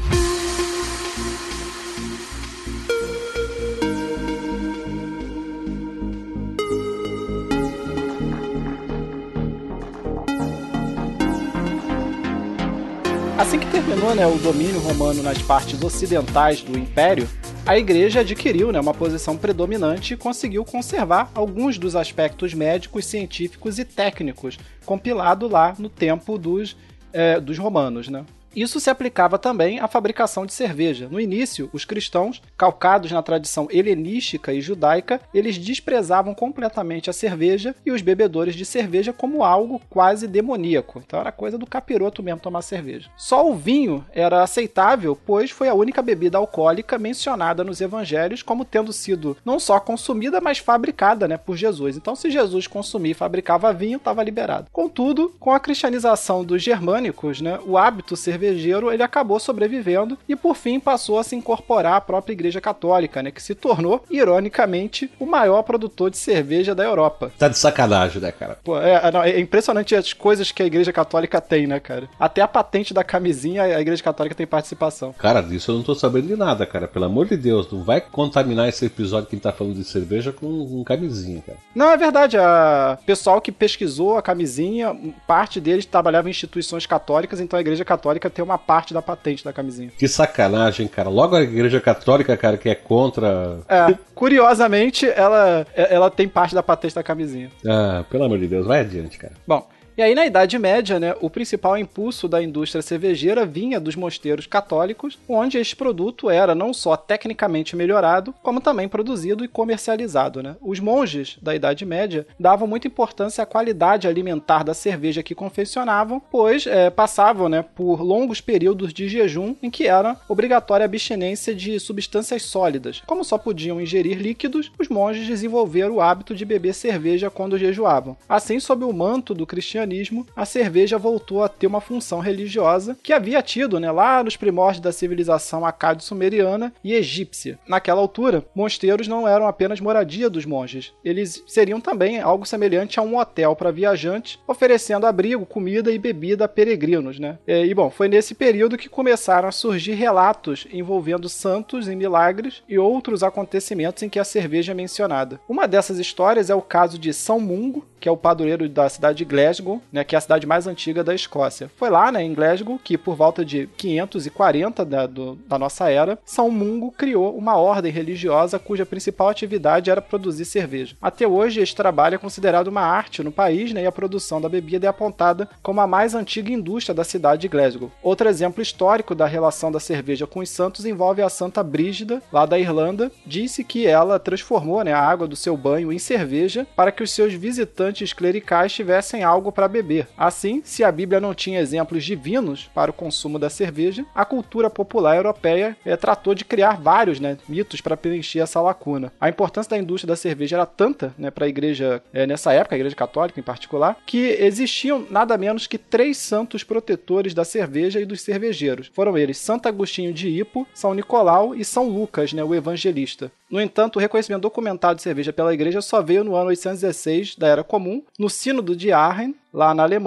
Assim que terminou, né, o domínio romano nas partes ocidentais do Império, a Igreja adquiriu, né, uma posição predominante e conseguiu conservar alguns dos aspectos médicos, científicos e técnicos compilados lá no tempo dos, é, dos romanos, né? Isso se aplicava também à fabricação de cerveja. No início, os cristãos, calcados na tradição helenística e judaica, eles desprezavam completamente a cerveja e os bebedores de cerveja como algo quase demoníaco. Então era coisa do capiroto mesmo tomar cerveja. Só o vinho era aceitável, pois foi a única bebida alcoólica mencionada nos evangelhos como tendo sido não só consumida, mas fabricada, né, por Jesus. Então se Jesus consumia e fabricava vinho, estava liberado. Contudo, com a cristianização dos germânicos, né, o hábito cervejeiro ele acabou sobrevivendo e por fim passou a se incorporar à própria Igreja Católica, né, que se tornou, ironicamente, o maior produtor de cerveja da Europa. Tá de sacanagem, né, cara? Pô, é, não, é impressionante as coisas que a Igreja Católica tem, né, cara? Até a patente da camisinha, a Igreja Católica tem participação. Cara, disso eu não tô sabendo de nada, cara. Pelo amor de Deus, não vai contaminar esse episódio que a gente tá falando de cerveja com, com camisinha, cara. Não, é verdade. O pessoal que pesquisou a camisinha, parte deles trabalhava em instituições católicas, então a Igreja Católica tem uma parte da patente da camisinha. Que sacanagem, cara. Logo a Igreja Católica, cara, que é contra... É, curiosamente, ela, ela tem parte da patente da camisinha. Ah, pelo amor de Deus, vai adiante, cara. Bom, e aí na Idade Média, né, o principal impulso da indústria cervejeira vinha dos mosteiros católicos, onde este produto era não só tecnicamente melhorado, como também produzido e comercializado, né? Os monges da Idade Média davam muita importância à qualidade alimentar da cerveja que confeccionavam, pois é, passavam, né, por longos períodos de jejum em que era obrigatória a abstinência de substâncias sólidas. Como só podiam ingerir líquidos, os monges desenvolveram o hábito de beber cerveja quando jejuavam. Assim, sob o manto do cristianismo, a cerveja voltou a ter uma função religiosa que havia tido, né, lá nos primórdios da civilização acádio-sumeriana e egípcia. Naquela altura, mosteiros não eram apenas moradia dos monges, eles seriam também algo semelhante a um hotel para viajantes, oferecendo abrigo, comida e bebida a peregrinos, né? E, bom, foi nesse período que começaram a surgir relatos envolvendo santos e milagres e outros acontecimentos em que a cerveja é mencionada. Uma dessas histórias é o caso de São Mungo, que é o padroeiro da cidade de Glasgow, né, que é a cidade mais antiga da Escócia. Foi lá, né, em Glasgow, que por volta de quinhentos e quarenta da, do, da nossa era, São Mungo criou uma ordem religiosa cuja principal atividade era produzir cerveja. Até hoje, este trabalho é considerado uma arte no país, né, e a produção da bebida é apontada como a mais antiga indústria da cidade de Glasgow. Outro exemplo histórico da relação da cerveja com os santos envolve a Santa Brígida, lá da Irlanda. Disse que ela transformou, né, a água do seu banho em cerveja para que os seus visitantes clericais tivessem algo para beber. Assim, se a Bíblia não tinha exemplos divinos para o consumo da cerveja, a cultura popular europeia é, tratou de criar vários, né, mitos para preencher essa lacuna. A importância da indústria da cerveja era tanta, né, para a igreja, é, nessa época, a igreja católica em particular, que existiam nada menos que três santos protetores da cerveja e dos cervejeiros. Foram eles Santo Agostinho de Hippo, São Nicolau e São Lucas, né, o evangelista. No entanto, o reconhecimento documentado de cerveja pela igreja só veio no ano oitocentos e dezesseis da Era Comum, no Sínodo de Aachen, lá na Alemanha,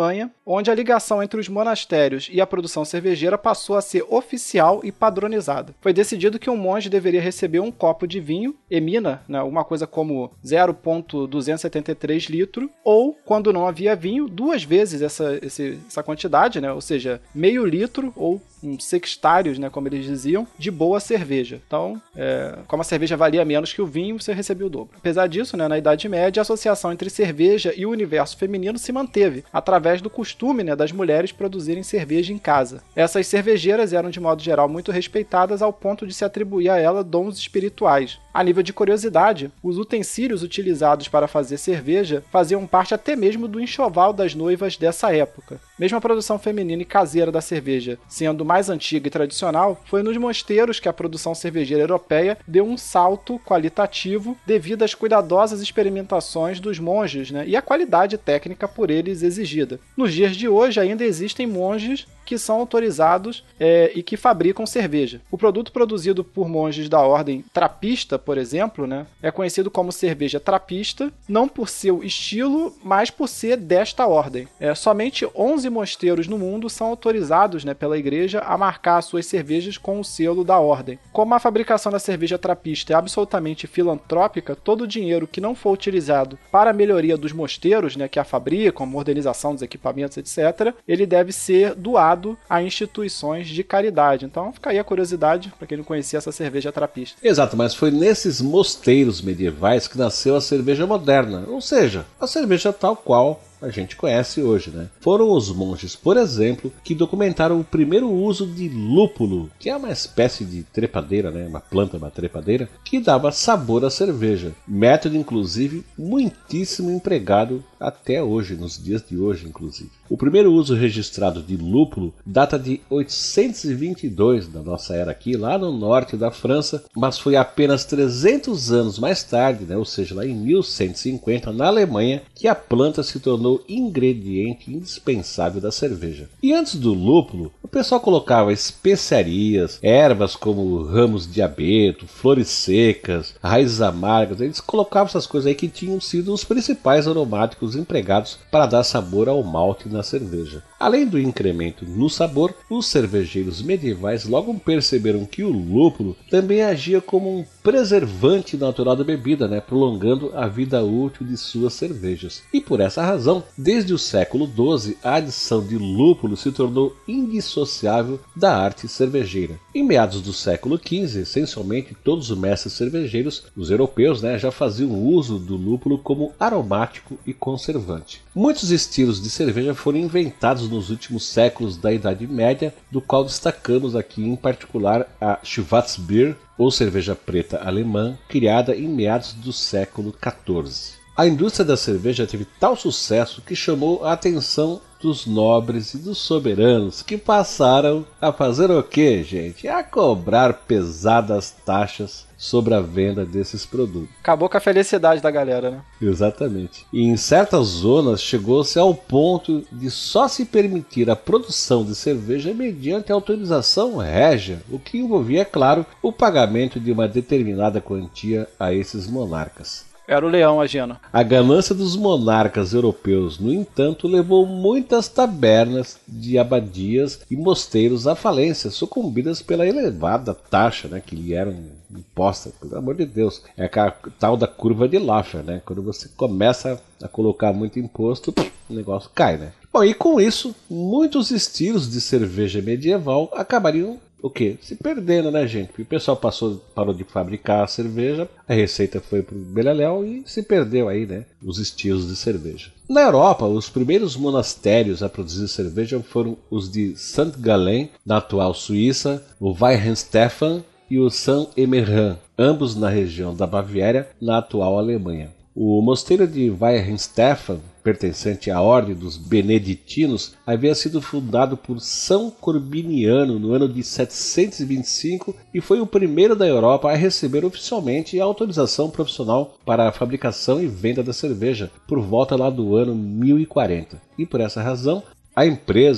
onde a ligação entre os monastérios e a produção cervejeira passou a ser oficial e padronizada. Foi decidido que um monge deveria receber um copo de vinho, emina, né, uma coisa como zero vírgula duzentos e setenta e três litros, ou, quando não havia vinho, duas vezes essa, esse, essa quantidade, né, ou seja, meio litro ou um sextários, né, como eles diziam, de boa cerveja. Então, é, como a cerveja valia menos que o vinho, você recebia o dobro. Apesar disso, né, na Idade Média, a associação entre cerveja e o universo feminino se manteve, através do costume, né, das mulheres produzirem cerveja em casa. Essas cervejeiras eram, de modo geral, muito respeitadas ao ponto de se atribuir a ela dons espirituais. A nível de curiosidade, os utensílios utilizados para fazer cerveja faziam parte até mesmo do enxoval das noivas dessa época. Mesmo a produção feminina e caseira da cerveja sendo mais antiga e tradicional, foi nos mosteiros que a produção cervejeira europeia deu um salto qualitativo devido às cuidadosas experimentações dos monges, né, e a qualidade técnica por eles exigida. Nos dias de hoje ainda existem monges que são autorizados é, e que fabricam cerveja. O produto produzido por monges da ordem trapista, por exemplo, né, é conhecido como cerveja trapista, não por seu estilo, mas por ser desta ordem. É, somente onze mosteiros no mundo são autorizados, né, pela igreja a marcar suas cervejas com o selo da ordem. Como a fabricação da cerveja trapista é absolutamente filantrópica, todo o dinheiro que não for utilizado para a melhoria dos mosteiros, né, que a fabricam, modernização dos equipamentos, etcétera, ele deve ser doado a instituições de caridade. Então fica aí a curiosidade para quem não conhecia essa cerveja trapista. Exato, mas foi nesses mosteiros medievais que nasceu a cerveja moderna, ou seja, a cerveja tal qual a gente conhece hoje, né? Foram os monges, por exemplo, que documentaram o primeiro uso de lúpulo, que é uma espécie de trepadeira, né? Uma planta, uma trepadeira, que dava sabor à cerveja. Método, inclusive, muitíssimo empregado até hoje, nos dias de hoje, inclusive. O primeiro uso registrado de lúpulo data de oitocentos e vinte e dois da nossa era aqui, lá no norte da França, mas foi apenas trezentos anos mais tarde, né? Ou seja, lá em mil cento e cinquenta, na Alemanha, que a planta se tornou ingrediente indispensável da cerveja. E antes do lúpulo, o pessoal colocava especiarias, ervas como ramos de abeto, flores secas, raízes amargas. Eles colocavam essas coisas aí que tinham sido os principais aromáticos empregados para dar sabor ao malte na cerveja. Além do incremento no sabor, os cervejeiros medievais logo perceberam que o lúpulo também agia como um preservante natural da bebida, né, prolongando a vida útil de suas cervejas. E por essa razão, desde o século doze, a adição de lúpulo se tornou indissociável da arte cervejeira. Em meados do século quinze, essencialmente todos os mestres cervejeiros, os europeus, né, já faziam uso do lúpulo como aromático e conservante. Muitos estilos de cerveja foram inventados nos últimos séculos da Idade Média, do qual destacamos aqui em particular a Schwarzbier, ou cerveja preta alemã, criada em meados do século quatorze. A indústria da cerveja teve tal sucesso que chamou a atenção dos nobres e dos soberanos, que passaram a fazer o quê, gente? A cobrar pesadas taxas sobre a venda desses produtos. Acabou com a felicidade da galera, né? Exatamente. E em certas zonas chegou-se ao ponto de só se permitir a produção de cerveja mediante autorização régia, o que envolvia, é claro, o pagamento de uma determinada quantia a esses monarcas. Era o leão agindo. A ganância dos monarcas europeus, no entanto, levou muitas tabernas de abadias e mosteiros à falência, sucumbidas pela elevada taxa, né, que lhe eram imposta, pelo amor de Deus. É a tal da curva de Laffer, né? Quando você começa a colocar muito imposto, o negócio cai, né? Bom, e com isso, muitos estilos de cerveja medieval acabariam o quê? Se perdendo, né, gente? Porque o pessoal passou, parou de fabricar a cerveja, a receita foi pro beleléu e se perdeu aí, né, os estilos de cerveja. Na Europa, os primeiros monastérios a produzir cerveja foram os de Sankt Gallen, na atual Suíça, o Weihenstephan e o Saint-Emmerin, ambos na região da Baviera, na atual Alemanha. O mosteiro de Weihenstephan, pertencente à ordem dos beneditinos, havia sido fundado por São Corbiniano no ano de setecentos e vinte e cinco e foi o primeiro da Europa a receber oficialmente a autorização profissional para a fabricação e venda da cerveja, por volta lá do ano mil e quarenta. E por essa razão, a empresa que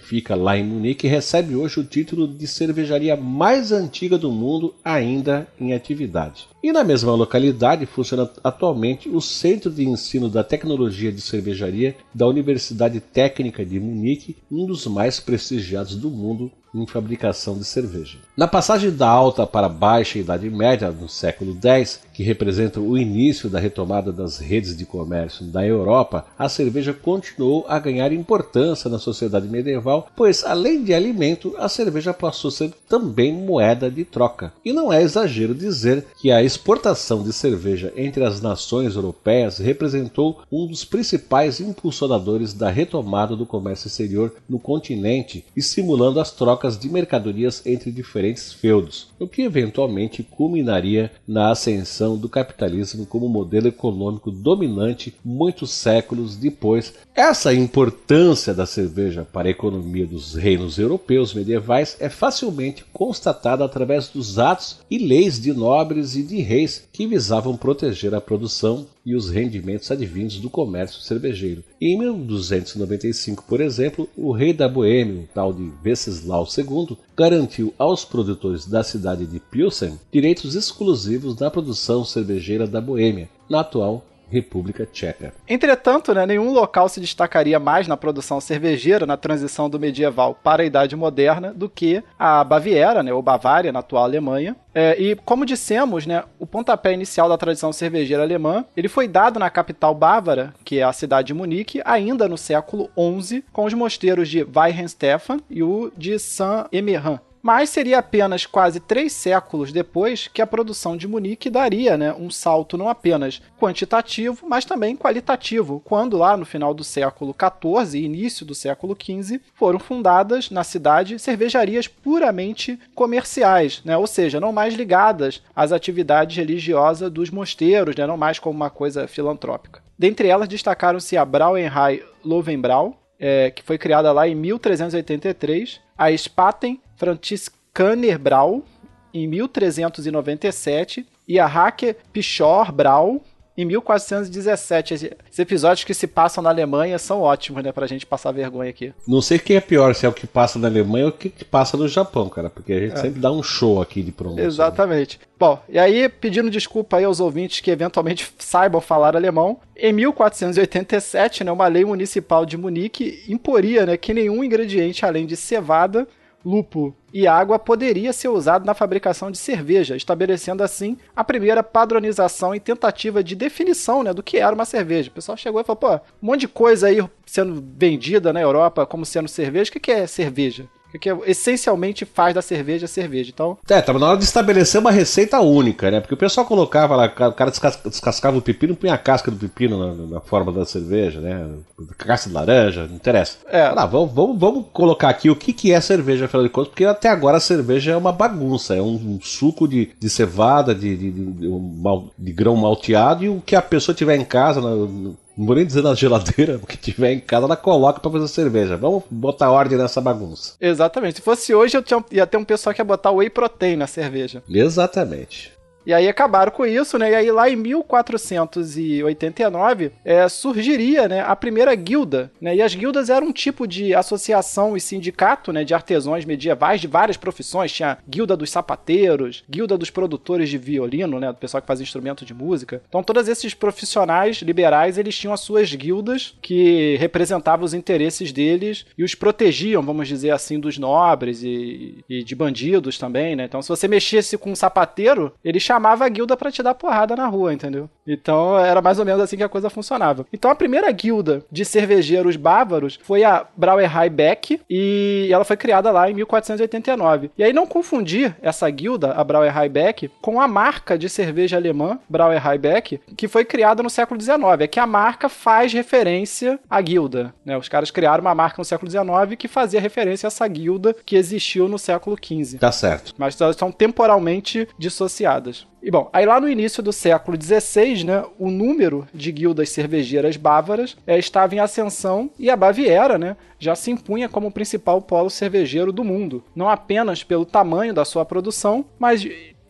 fica lá em Munique, recebe hoje o título de cervejaria mais antiga do mundo ainda em atividade. E na mesma localidade funciona atualmente o Centro de Ensino da Tecnologia de Cervejaria da Universidade Técnica de Munique, um dos mais prestigiados do mundo em fabricação de cerveja. Na passagem da Alta para a Baixa Idade Média, no século dez, que representa o início da retomada das redes de comércio da Europa, a cerveja continuou a ganhar importância na sociedade medieval, pois, além de alimento, a cerveja passou a ser também moeda de troca. E não é exagero dizer que a exportação de cerveja entre as nações europeias representou um dos principais impulsionadores da retomada do comércio exterior no continente, estimulando as trocas de mercadorias entre diferentes feudos, o que eventualmente culminaria na ascensão do capitalismo como modelo econômico dominante muitos séculos depois. Essa importância da cerveja para a economia dos reinos europeus medievais é facilmente constatada através dos atos e leis de nobres e de reis que visavam proteger a produção e os rendimentos advindos do comércio cervejeiro. Em mil duzentos e noventa e cinco, por exemplo, o rei da Boêmia, o tal de Venceslau segundo, garantiu aos produtores da cidade de Pilsen direitos exclusivos na produção cervejeira da Boêmia, na atual República Tcheca. Entretanto, né, nenhum local se destacaria mais na produção cervejeira na transição do medieval para a Idade Moderna do que a Baviera, né, ou Bavária, na atual Alemanha. É, e como dissemos, né, o pontapé inicial da tradição cervejeira alemã ele foi dado na capital bávara, que é a cidade de Munique, ainda no século onze, com os mosteiros de Weihenstephan e o de Saint-Emmerin. Mas seria apenas quase três séculos depois que a produção de Munique daria, né, um salto não apenas quantitativo, mas também qualitativo, quando lá no final do século quatorze e início do século quinze foram fundadas na cidade cervejarias puramente comerciais, né, ou seja, não mais ligadas às atividades religiosas dos mosteiros, né, não mais como uma coisa filantrópica. Dentre elas destacaram-se a Brauerei Löwenbräu, é, que foi criada lá em mil trezentos e oitenta e três, a Spaten Franziskaner Brau, em mil trezentos e noventa e sete, e a Hacke Pichor Brau, em mil quatrocentos e dezessete. Esses episódios que se passam na Alemanha são ótimos, né, pra gente passar vergonha aqui. Não sei quem é pior, se é o que passa na Alemanha ou o que passa no Japão, cara, porque a gente é. sempre dá um show aqui de promoção. Exatamente. Né? Bom, e aí, pedindo desculpa aí aos ouvintes que eventualmente saibam falar alemão, em mil quatrocentos e oitenta e sete, né, uma lei municipal de Munique imporia, né, que nenhum ingrediente além de cevada, lúpulo e água poderia ser usado na fabricação de cerveja, estabelecendo assim a primeira padronização e tentativa de definição, né, do que era uma cerveja. O pessoal chegou e falou, pô, um monte de coisa aí sendo vendida na Europa como sendo cerveja, o que é cerveja? O que essencialmente faz da cerveja cerveja. Então... É, tava na hora de estabelecer uma receita única, né? Porque o pessoal colocava lá, o cara descascava o pepino e punha a casca do pepino na, na forma da cerveja, né? Casca de laranja, não interessa. É. Ah, vamos, vamos, vamos colocar aqui o que, que é cerveja, afinal de contas, porque até agora a cerveja é uma bagunça, é um, um suco de, de cevada, de, de, de, de, um, de grão malteado, e o que a pessoa tiver em casa... Na, não vou nem dizer na geladeira, o que tiver em casa, ela coloca pra fazer cerveja. Vamos botar ordem nessa bagunça. Exatamente. Se fosse hoje, eu tinha, ia ter um pessoal que ia botar whey protein na cerveja. Exatamente. E aí acabaram com isso, né? E aí lá em mil quatrocentos e oitenta e nove é, surgiria, né, a primeira guilda, né? E as guildas eram um tipo de associação e sindicato, né, de artesãos medievais de várias profissões. Tinha guilda dos sapateiros, guilda dos produtores de violino, né, do pessoal que fazia instrumento de música. Então todos esses profissionais liberais, eles tinham as suas guildas que representavam os interesses deles e os protegiam, vamos dizer assim, dos nobres e, e de bandidos também, né? Então se você mexesse com um sapateiro, ele chamava chamava a guilda pra te dar porrada na rua, entendeu? Então era mais ou menos assim que a coisa funcionava. Então a primeira guilda de cervejeiros bávaros foi a Brauerei Beck e ela foi criada lá em mil quatrocentos e oitenta e nove. E aí não confundir essa guilda, a Brauerei Beck, com a marca de cerveja alemã Brauerei Beck, que foi criada no século dezenove. É que a marca faz referência à guilda, né? Os caras criaram uma marca no século dezenove que fazia referência a essa guilda que existiu no século quinze. Tá certo. Mas elas são temporalmente dissociadas. E bom, aí lá no início do século dezesseis, né, o número de guildas cervejeiras bávaras é, estava em ascensão e a Baviera, né, já se impunha como o principal polo cervejeiro do mundo. Não apenas pelo tamanho da sua produção, mas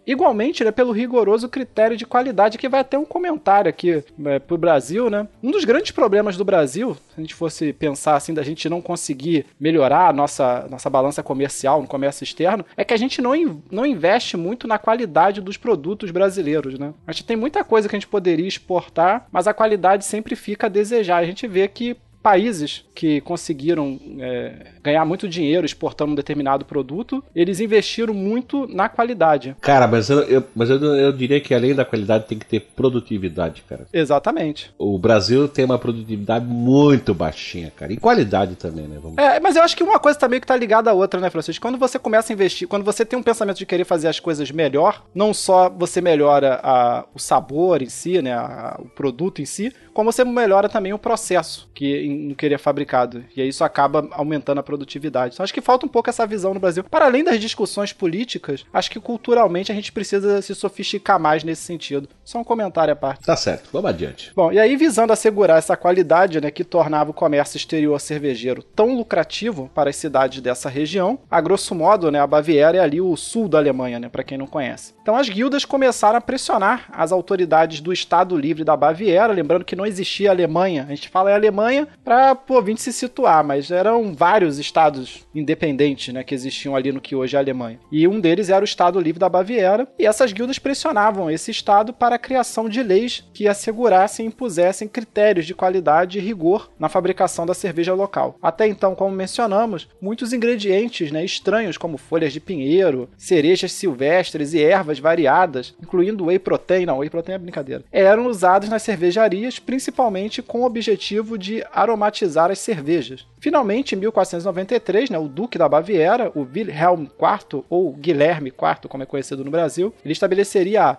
igualmente, né, pelo rigoroso critério de qualidade, que vai ter um comentário aqui é, pro Brasil, né? Um dos grandes problemas do Brasil, se a gente fosse pensar assim, da gente não conseguir melhorar a nossa, nossa balança comercial no comércio externo, é que a gente não, in, não investe muito na qualidade dos produtos brasileiros, né? A gente tem muita coisa que a gente poderia exportar, mas a qualidade sempre fica a desejar. A gente vê que países que conseguiram é, ganhar muito dinheiro exportando um determinado produto, eles investiram muito na qualidade. Cara, mas eu, eu, mas eu, eu diria que além da qualidade tem que ter produtividade, cara. Exatamente. O Brasil tem uma produtividade muito baixinha, cara. E qualidade também, né? Vamos... É, mas eu acho que uma coisa tá meio que tá ligada à outra, né, Francisco? Quando você começa a investir, quando você tem um pensamento de querer fazer as coisas melhor, não só você melhora a, o sabor em si, né, a, o produto em si, como você melhora também o processo que no que ele é fabricado. E aí isso acaba aumentando a produtividade. Então acho que falta um pouco essa visão no Brasil. Para além das discussões políticas, acho que culturalmente a gente precisa se sofisticar mais nesse sentido. Só um comentário à parte. Tá certo, vamos adiante. Bom, e aí visando assegurar essa qualidade, né, que tornava o comércio exterior cervejeiro tão lucrativo para as cidades dessa região, a grosso modo, né, a Baviera é ali o sul da Alemanha, né, para quem não conhece. Então as guildas começaram a pressionar as autoridades do Estado Livre da Baviera, lembrando que não existia Alemanha. A gente fala em Alemanha para o ouvinte se situar, mas eram vários estados independentes, né, que existiam ali no que hoje é a Alemanha. E um deles era o Estado Livre da Baviera, e essas guildas pressionavam esse estado para a criação de leis que assegurassem e impusessem critérios de qualidade e rigor na fabricação da cerveja local. Até então, como mencionamos, muitos ingredientes, né, estranhos, como folhas de pinheiro, cerejas silvestres e ervas variadas, incluindo whey protein, não, whey protein é brincadeira, eram usados nas cervejarias, principalmente com o objetivo de aromatizar as cervejas. Finalmente, em mil quatrocentos e noventa e três, né, o Duque da Baviera, o Wilhelm quarto, ou Guilherme quarto, como é conhecido no Brasil, ele estabeleceria a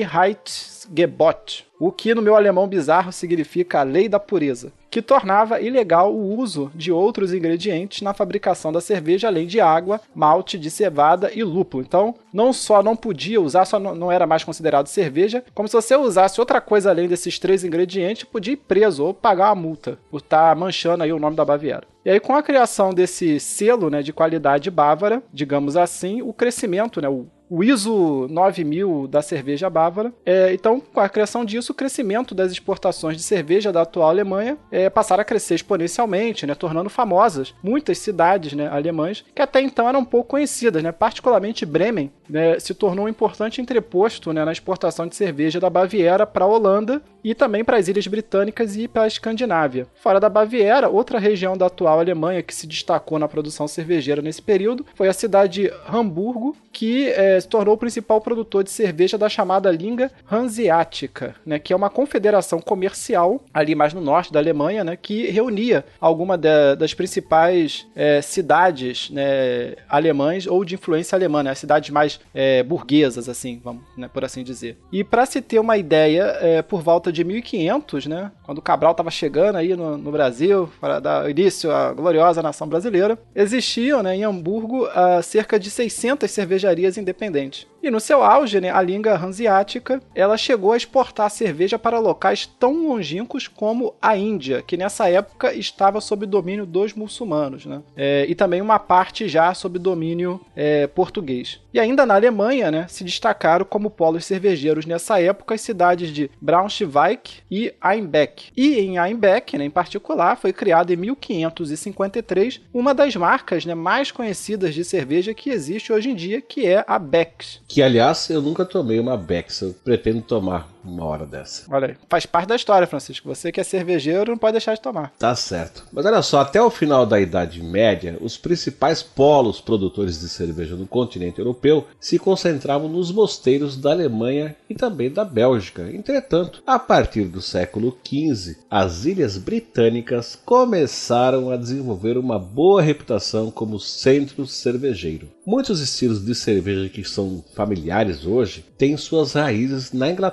Reinheitsgebot, o que no meu alemão bizarro significa a lei da pureza, que tornava ilegal o uso de outros ingredientes na fabricação da cerveja, além de água, malte de cevada e lúpulo. Então, não só não podia usar, só não era mais considerado cerveja, como se você usasse outra coisa além desses três ingredientes, podia ir preso ou pagar uma multa por estar manchando aí o nome da Baviera. E aí, com a criação desse selo, né, de qualidade bávara, digamos assim, o crescimento, né, o o I S O nove mil da cerveja bávara. É, então, com a criação disso, o crescimento das exportações de cerveja da atual Alemanha é, passaram a crescer exponencialmente, né, tornando famosas muitas cidades, né, alemãs que até então eram pouco conhecidas, né, particularmente Bremen, né, se tornou um importante entreposto, né, na exportação de cerveja da Baviera para a Holanda e também para as Ilhas Britânicas e para a Escandinávia. Fora da Baviera, outra região da atual Alemanha que se destacou na produção cervejeira nesse período foi a cidade de Hamburgo, que é, se tornou o principal produtor de cerveja da chamada Liga Hanseática, né, que é uma confederação comercial ali mais no norte da Alemanha, né, que reunia algumas das principais é, cidades, né, alemãs ou de influência alemã, né, as cidades mais é, burguesas, assim, vamos, né, por assim dizer. E para se ter uma ideia, é, por volta de mil e quinhentos, né, quando o Cabral estava chegando aí no, no Brasil para dar início à gloriosa nação brasileira, existiam, né, em Hamburgo uh, cerca de seiscentas cervejarias independentes. E no seu auge, né, a Liga Hanseática, ela chegou a exportar cerveja para locais tão longínquos como a Índia, que nessa época estava sob domínio dos muçulmanos, né? É, e também uma parte já sob domínio é, português. E ainda na Alemanha, né, se destacaram como polos cervejeiros nessa época as cidades de Braunschweig e Einbeck. E em Einbeck, né, em particular, foi criada em mil quinhentos e cinquenta e três uma das marcas, né, mais conhecidas de cerveja que existe hoje em dia, que é a Beck's. Que, aliás, eu nunca tomei uma Beck's, eu pretendo tomar uma hora dessa. Olha aí, faz parte da história, Francisco. Você que é cervejeiro não pode deixar de tomar. Tá certo. Mas olha só, até o final da Idade Média, os principais polos produtores de cerveja no continente europeu se concentravam nos mosteiros da Alemanha e também da Bélgica. Entretanto, a partir do século quinze, as Ilhas Britânicas começaram a desenvolver uma boa reputação como centro cervejeiro. Muitos estilos de cerveja que são familiares hoje têm suas raízes na Inglaterra,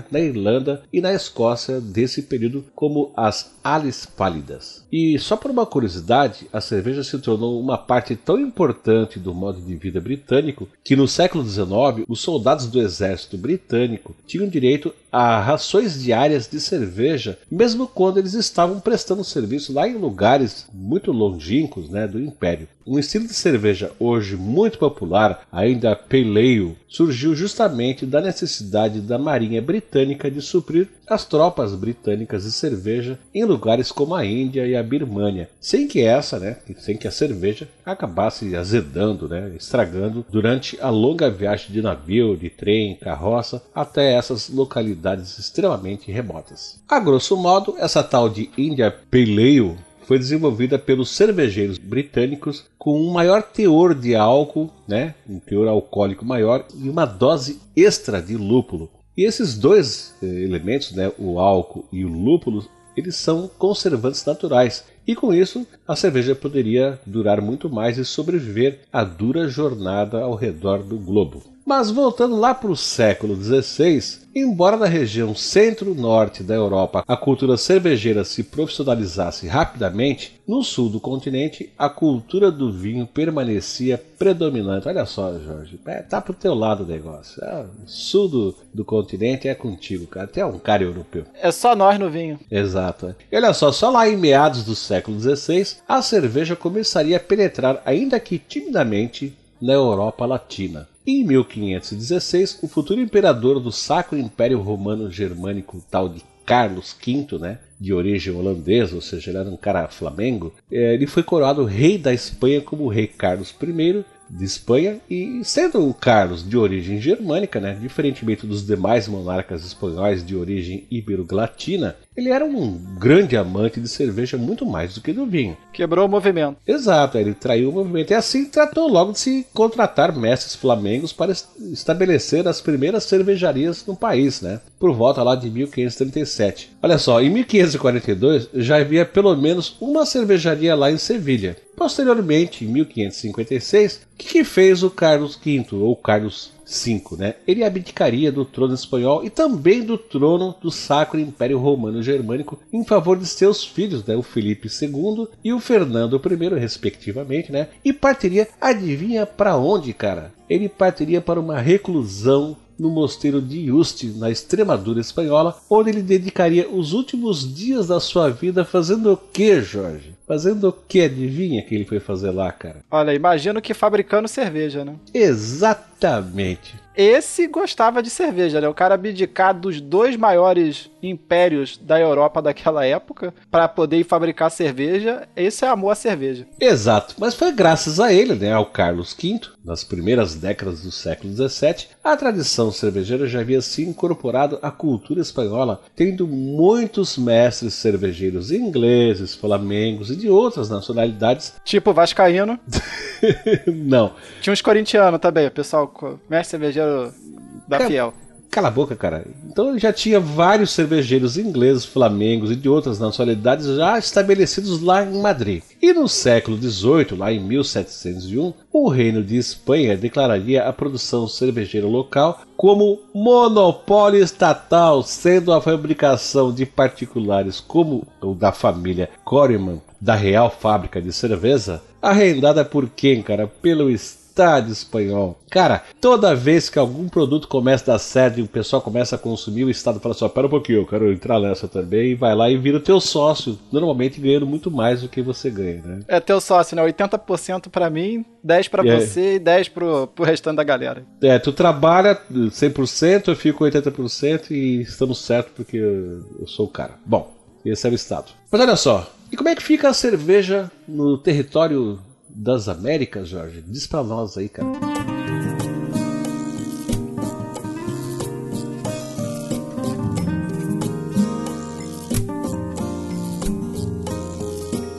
na Irlanda e na Escócia desse período como as Ales Pálidas. E só por uma curiosidade, a cerveja se tornou uma parte tão importante do modo de vida britânico que no século dezenove os soldados do exército britânico tinham direito a rações diárias de cerveja, mesmo quando eles estavam prestando serviço lá em lugares muito longínquos, né, do Império. Um estilo de cerveja hoje muito popular, ainda Pale Ale, surgiu justamente da necessidade da Marinha Britânica de suprir as tropas britânicas de cerveja em lugares como a Índia e a Birmânia, sem que essa, né, sem que a cerveja acabasse azedando, né, estragando durante a longa viagem de navio, de trem, carroça até essas localidades extremamente remotas. A grosso modo, essa tal de India Pale Ale foi desenvolvida pelos cervejeiros britânicos com um maior teor de álcool, né, um teor alcoólico maior e uma dose extra de lúpulo. E esses dois eh, elementos, né, o álcool e o lúpulo, eles são conservantes naturais. E com isso, a cerveja poderia durar muito mais e sobreviver à dura jornada ao redor do globo. Mas voltando lá para o século dezesseis, embora na região centro-norte da Europa a cultura cervejeira se profissionalizasse rapidamente, no sul do continente a cultura do vinho permanecia predominante. Olha só, Jorge, é, tá pro teu lado o negócio. É, o sul do, do continente é contigo, cara. Até um cara europeu. É só nós no vinho. Exato. E olha só, só lá em meados do século dezesseis, a cerveja começaria a penetrar, ainda que timidamente, na Europa Latina. Em mil quinhentos e dezesseis, o futuro imperador do Sacro Império Romano Germânico, tal de Carlos quinto, né, de origem holandesa, ou seja, ele era um cara flamengo, ele foi coroado rei da Espanha como o rei Carlos I de Espanha, e sendo o Carlos de origem germânica, né, diferentemente dos demais monarcas espanhóis de origem ibero-latina, ele era um grande amante de cerveja muito mais do que do vinho. Quebrou o movimento. Exato, ele traiu o movimento e assim tratou logo de se contratar mestres flamengos para estabelecer as primeiras cervejarias no país, né, por volta lá de mil quinhentos e trinta e sete. Olha só, em mil quinhentos e quarenta e dois já havia pelo menos uma cervejaria lá em Sevilha. Posteriormente, em mil quinhentos e cinquenta e seis, o que, que fez o Carlos quinto, ou Carlos cinco, né? Ele abdicaria do trono espanhol e também do trono do Sacro Império Romano Germânico em favor de seus filhos, né? O Filipe segundo e o Fernando I, respectivamente, né? E partiria, adivinha para onde, cara? Ele partiria para uma reclusão no mosteiro de Yuste, na Extremadura espanhola, onde ele dedicaria os últimos dias da sua vida fazendo o que, Jorge? Fazendo o que? Adivinha que ele foi fazer lá, cara? Olha, imagino que fabricando cerveja, né? Exatamente. Esse gostava de cerveja, né? O cara abdicar dos dois maiores impérios da Europa daquela época para poder ir fabricar cerveja, esse é amor à cerveja. Exato, mas foi graças a ele, né, ao Carlos quinto, nas primeiras décadas do século dezessete, a tradição cervejeira já havia se incorporado à cultura espanhola, tendo muitos mestres cervejeiros ingleses, flamengos e de outras nacionalidades. Tipo vascaíno. Não. Tinha uns corintianos também, o pessoal, mestre cervejeiro da Cara, Fiel. Cala a boca, cara. Então já tinha vários cervejeiros ingleses, flamengos e de outras nacionalidades já estabelecidos lá em Madrid. E no século dezoito, lá em mil setecentos e um, o Reino de Espanha declararia a produção cervejeira local como monopólio estatal, sendo a fabricação de particulares como o da família Corriman, da Real Fábrica de Cerveza, arrendada por quem, cara? Pelo Estado espanhol. Cara, toda vez que algum produto começa a dar certo e o pessoal começa a consumir, o Estado fala assim, ó, pera um pouquinho, eu quero entrar nessa também, e vai lá e vira o teu sócio, normalmente ganhando muito mais do que você ganha, né? É teu sócio, né? oitenta por cento pra mim, dez por cento pra é. você e dez por cento pro, pro restante da galera. É, tu trabalha cem por cento, eu fico oitenta por cento e estamos certos porque eu sou o cara. Bom, esse é o Estado. Mas olha só, e como é que fica a cerveja no território das Américas, Jorge? Diz pra nós aí, cara.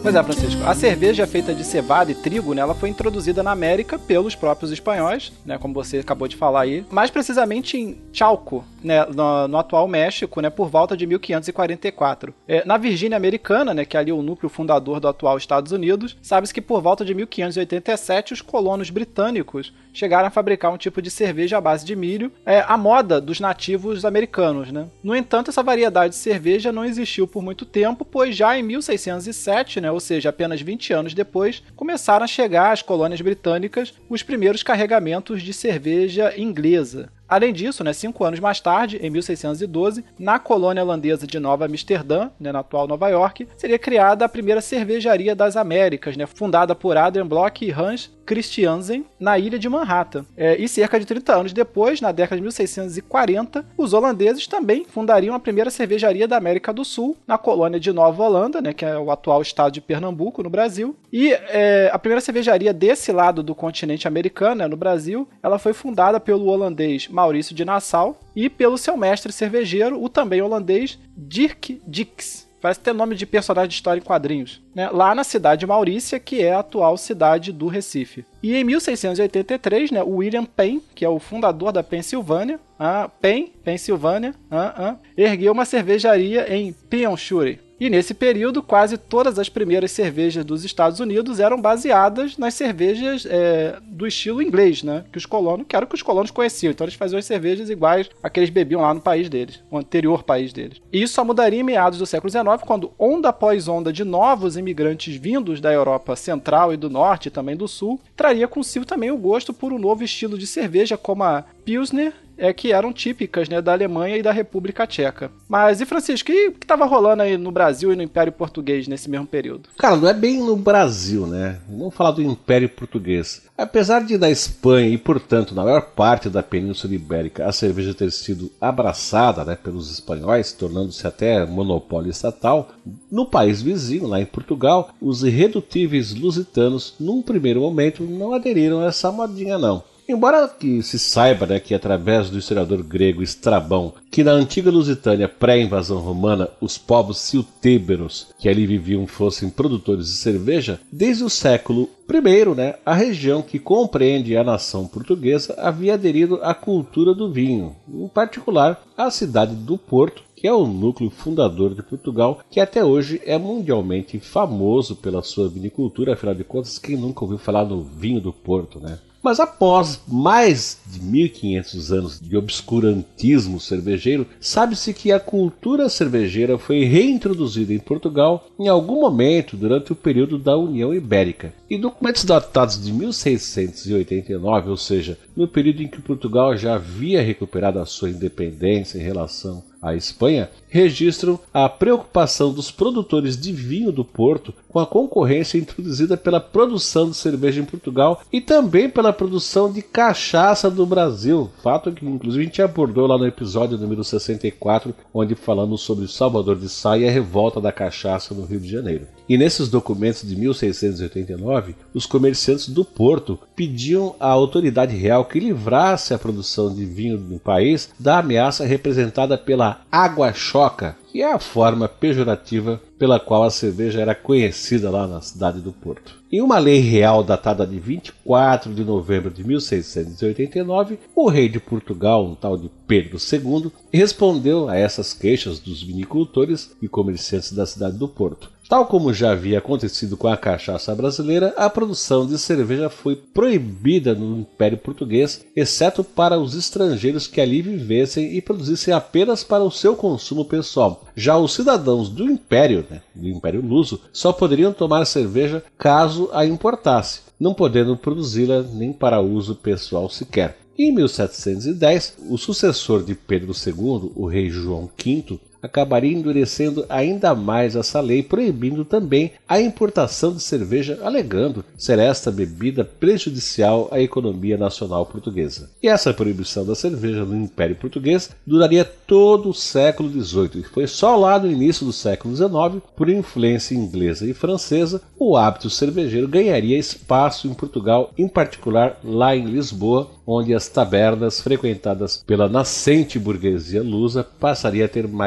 Pois é, Francisco. A cerveja feita de cevada e trigo, né, ela foi introduzida na América pelos próprios espanhóis, né, como você acabou de falar aí, mais precisamente em Chalco, né, no, no atual México, né, por volta de mil quinhentos e quarenta e quatro. É, na Virgínia Americana, né, que é ali o núcleo fundador do atual Estados Unidos, sabe-se que por volta de mil quinhentos e oitenta e sete os colonos britânicos chegaram a fabricar um tipo de cerveja à base de milho, é, à moda dos nativos americanos, né. No entanto, essa variedade de cerveja não existiu por muito tempo, pois já em mil seiscentos e sete, né, ou seja, apenas vinte anos depois, começaram a chegar às colônias britânicas os primeiros carregamentos de cerveja inglesa. Além disso, né, cinco anos mais tarde, em mil seiscentos e doze, na colônia holandesa de Nova Amsterdã, né, na atual Nova York, seria criada a primeira cervejaria das Américas, né, fundada por Adrian Bloch e Hans Christiansen, na ilha de Manhattan. É, e cerca de trinta anos depois, na década de mil seiscentos e quarenta, os holandeses também fundariam a primeira cervejaria da América do Sul, na colônia de Nova Holanda, né, que é o atual estado de Pernambuco, no Brasil. E é, a primeira cervejaria desse lado do continente americano, né, no Brasil, ela foi fundada pelo holandês Maurício de Nassau e pelo seu mestre cervejeiro, o também holandês Dirk Dix. Parece ter nome de personagem de história em quadrinhos, né? Lá na cidade de Maurícia, que é a atual cidade do Recife. E em mil seiscentos e oitenta e três, né, o William Penn, que é o fundador da Pensilvânia, ah, Penn, Pensilvânia, ah, ah, ergueu uma cervejaria em Pionshuri. E nesse período, quase todas as primeiras cervejas dos Estados Unidos eram baseadas nas cervejas é, do estilo inglês, né? Que os colonos, que era o que os colonos conheciam. Então eles faziam as cervejas iguais a que eles bebiam lá no país deles, no anterior país deles. E isso só mudaria em meados do século dezenove, quando onda após onda de novos imigrantes vindos da Europa Central e do Norte e também do Sul, traria consigo também o gosto por um novo estilo de cerveja, como a Pilsner, é, que eram típicas, né, da Alemanha e da República Tcheca. Mas, e Francisco, o que estava rolando aí no Brasil e no Império Português nesse mesmo período? Cara, não é bem no Brasil, né? Vamos falar do Império Português. Apesar de na Espanha e, portanto, na maior parte da Península Ibérica, a cerveja ter sido abraçada, né, pelos espanhóis, tornando-se até monopólio estatal, no país vizinho, lá em Portugal, os irredutíveis lusitanos, num primeiro momento, não aderiram a essa modinha, não. Embora que se saiba, né, que através do historiador grego Estrabão, que na antiga Lusitânia pré-invasão romana, os povos ciltêberos que ali viviam fossem produtores de cerveja, desde o século primeiro, né, a região que compreende a nação portuguesa havia aderido à cultura do vinho, em particular a cidade do Porto, que é o núcleo fundador de Portugal, que até hoje é mundialmente famoso pela sua vinicultura. Afinal de contas, quem nunca ouviu falar no vinho do Porto, né? Mas após mais de mil e quinhentos anos de obscurantismo cervejeiro, sabe-se que a cultura cervejeira foi reintroduzida em Portugal em algum momento durante o período da União Ibérica. E documentos datados de mil seiscentos e oitenta e nove, ou seja, no período em que Portugal já havia recuperado a sua independência em relação à Espanha, registram a preocupação dos produtores de vinho do Porto com a concorrência introduzida pela produção de cerveja em Portugal e também pela produção de cachaça do Brasil, fato que inclusive a gente abordou lá no episódio número sessenta e quatro, onde falamos sobre Salvador de Sá e a revolta da cachaça no Rio de Janeiro. E nesses documentos de mil seiscentos e oitenta e nove, os comerciantes do Porto pediam à autoridade real que livrasse a produção de vinho no país da ameaça representada pela água-choca, que é a forma pejorativa pela qual a cerveja era conhecida lá na cidade do Porto. Em uma lei real datada de vinte e quatro de novembro de mil seiscentos e oitenta e nove, o rei de Portugal, um tal de Pedro segundo, respondeu a essas queixas dos vinicultores e comerciantes da cidade do Porto. Tal como já havia acontecido com a cachaça brasileira, a produção de cerveja foi proibida no Império Português, exceto para os estrangeiros que ali vivessem e produzissem apenas para o seu consumo pessoal. Já os cidadãos do Império, né, do Império Luso, só poderiam tomar cerveja caso a importasse, não podendo produzi-la nem para uso pessoal sequer. Em mil setecentos e dez, o sucessor de Pedro segundo, o rei João quinto, acabaria endurecendo ainda mais essa lei, proibindo também a importação de cerveja, alegando ser esta bebida prejudicial à economia nacional portuguesa. E essa proibição da cerveja no Império Português duraria todo o século dezoito, e foi só lá no início do século dezenove, por influência inglesa e francesa, o hábito cervejeiro ganharia espaço em Portugal, em particular lá em Lisboa, onde as tabernas frequentadas pela nascente burguesia lusa passariam a ter mais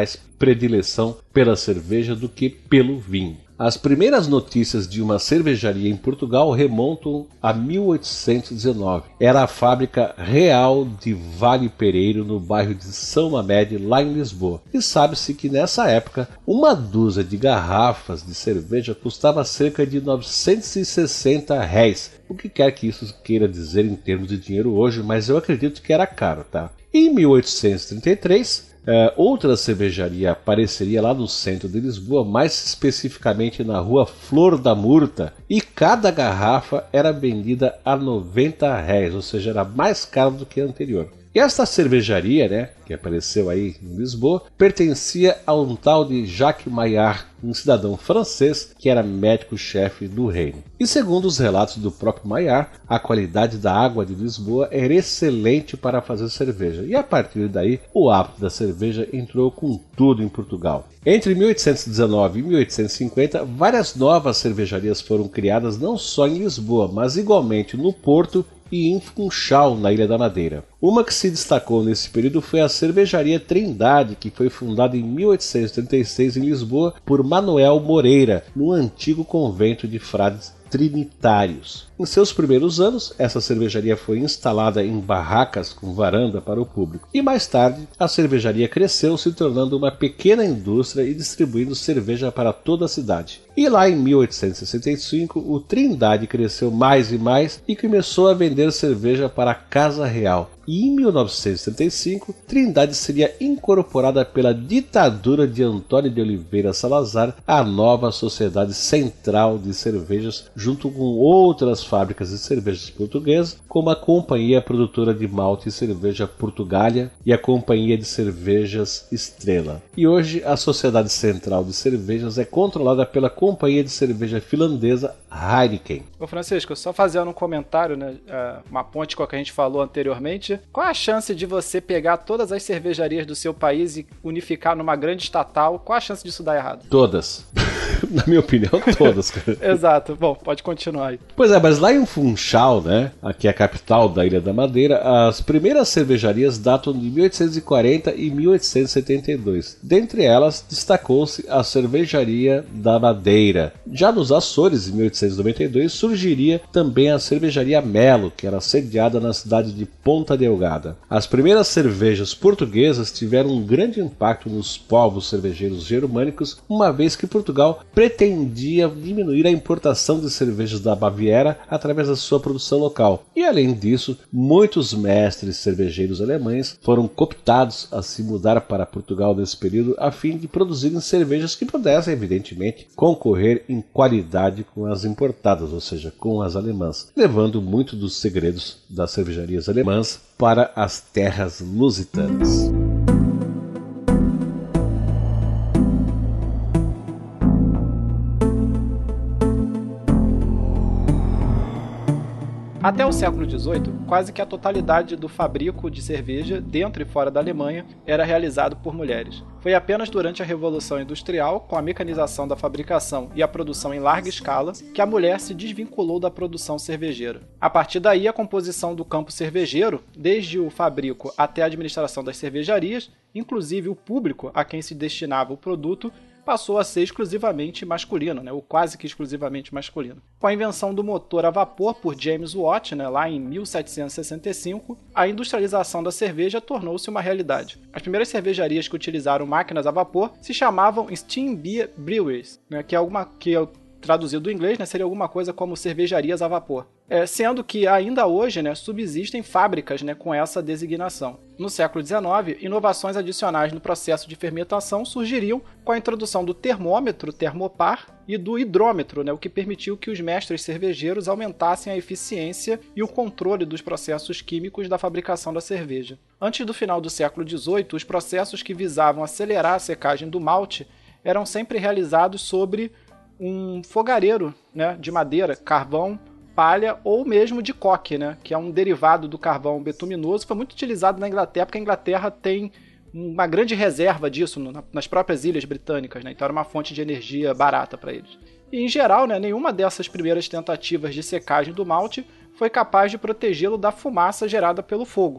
predileção pela cerveja do que pelo vinho. As primeiras notícias de uma cervejaria em Portugal remontam a mil oitocentos e dezenove. Era a fábrica Real de Vale Pereiro, no bairro de São Mamede, lá em Lisboa. E sabe-se que nessa época, uma dúzia de garrafas de cerveja custava cerca de novecentos e sessenta réis. O que quer que isso queira dizer em termos de dinheiro hoje, mas eu acredito que era caro, tá? Em mil oitocentos e trinta e três... Uh, outra cervejaria apareceria lá no centro de Lisboa, mais especificamente na rua Flor da Murta, e cada garrafa era vendida a noventa réis, ou seja, era mais caro do que a anterior. E esta cervejaria, né, que apareceu aí em Lisboa, pertencia a um tal de Jacques Maillard, um cidadão francês que era médico-chefe do reino. E segundo os relatos do próprio Maillard, a qualidade da água de Lisboa era excelente para fazer cerveja. E a partir daí, o hábito da cerveja entrou com tudo em Portugal. Entre mil oitocentos e dezenove e mil oitocentos e cinquenta, várias novas cervejarias foram criadas não só em Lisboa, mas igualmente no Porto e em Funchal, na Ilha da Madeira. Uma que se destacou nesse período foi a Cervejaria Trindade, que foi fundada em mil oitocentos e trinta e seis em Lisboa por Manuel Moreira, no antigo convento de frades trinitários. Em seus primeiros anos, essa cervejaria foi instalada em barracas com varanda para o público. E mais tarde, a cervejaria cresceu, se tornando uma pequena indústria e distribuindo cerveja para toda a cidade. E lá em mil oitocentos e sessenta e cinco, o Trindade cresceu mais e mais e começou a vender cerveja para a Casa Real. E em mil novecentos e setenta e cinco, Trindade seria incorporada pela ditadura de Antônio de Oliveira Salazar à nova Sociedade Central de Cervejas, junto com outras fábricas de cervejas portuguesas, como a Companhia Produtora de Malte e Cerveja Portugália e a Companhia de Cervejas Estrela. E hoje a Sociedade Central de Cervejas é controlada pela Companhia de Cerveja Finlandesa Heineken. Ô Francisco, só fazendo um comentário, né, uma ponte com o que a gente falou anteriormente, qual a chance de você pegar todas as cervejarias do seu país e unificar numa grande estatal? Qual a chance disso dar errado? Todas. Na minha opinião, todas, cara. Exato. Bom, pode continuar aí. Pois é, mas lá em Funchal, né, aqui é a capital da Ilha da Madeira, as primeiras cervejarias datam de mil oitocentos e quarenta e mil oitocentos e setenta e dois. Dentre elas, destacou-se a Cervejaria da Madeira. Já nos Açores, em mil oitocentos e noventa e dois, surgiria também a Cervejaria Melo, que era sediada na cidade de Ponta Delgada. As primeiras cervejas portuguesas tiveram um grande impacto nos povos cervejeiros germânicos, uma vez que Portugal pretendia diminuir a importação de cervejas da Baviera através da sua produção local. E além disso, muitos mestres cervejeiros alemães foram cooptados a se mudar para Portugal nesse período a fim de produzirem cervejas que pudessem, evidentemente, concorrer em qualidade com as importadas, ou seja, com as alemãs, levando muito dos segredos das cervejarias alemãs para as terras lusitanas. Até o século dezoito, quase que a totalidade do fabrico de cerveja, dentro e fora da Alemanha, era realizado por mulheres. Foi apenas durante a Revolução Industrial, com a mecanização da fabricação e a produção em larga escala, que a mulher se desvinculou da produção cervejeira. A partir daí, a composição do campo cervejeiro, desde o fabrico até a administração das cervejarias, inclusive o público a quem se destinava o produto, passou a ser exclusivamente masculino, né, ou quase que exclusivamente masculino. Com a invenção do motor a vapor por James Watt, né, lá em mil setecentos e sessenta e cinco, a industrialização da cerveja tornou-se uma realidade. As primeiras cervejarias que utilizaram máquinas a vapor se chamavam Steam Beer Breweries, né, que é alguma que eu traduzido do inglês, né, seria alguma coisa como cervejarias a vapor. É, sendo que ainda hoje, né, subsistem fábricas, né, com essa designação. No século dezenove, inovações adicionais no processo de fermentação surgiriam com a introdução do termômetro, termopar, e do hidrômetro, né, o que permitiu que os mestres cervejeiros aumentassem a eficiência e o controle dos processos químicos da fabricação da cerveja. Antes do final do século dezoito, os processos que visavam acelerar a secagem do malte eram sempre realizados sobre um fogareiro, né, de madeira, carvão, palha ou mesmo de coque, né, que é um derivado do carvão betuminoso. Foi muito utilizado na Inglaterra, porque a Inglaterra tem uma grande reserva disso no, nas próprias ilhas britânicas, né, então era uma fonte de energia barata para eles. E, em geral, né, nenhuma dessas primeiras tentativas de secagem do malte foi capaz de protegê-lo da fumaça gerada pelo fogo.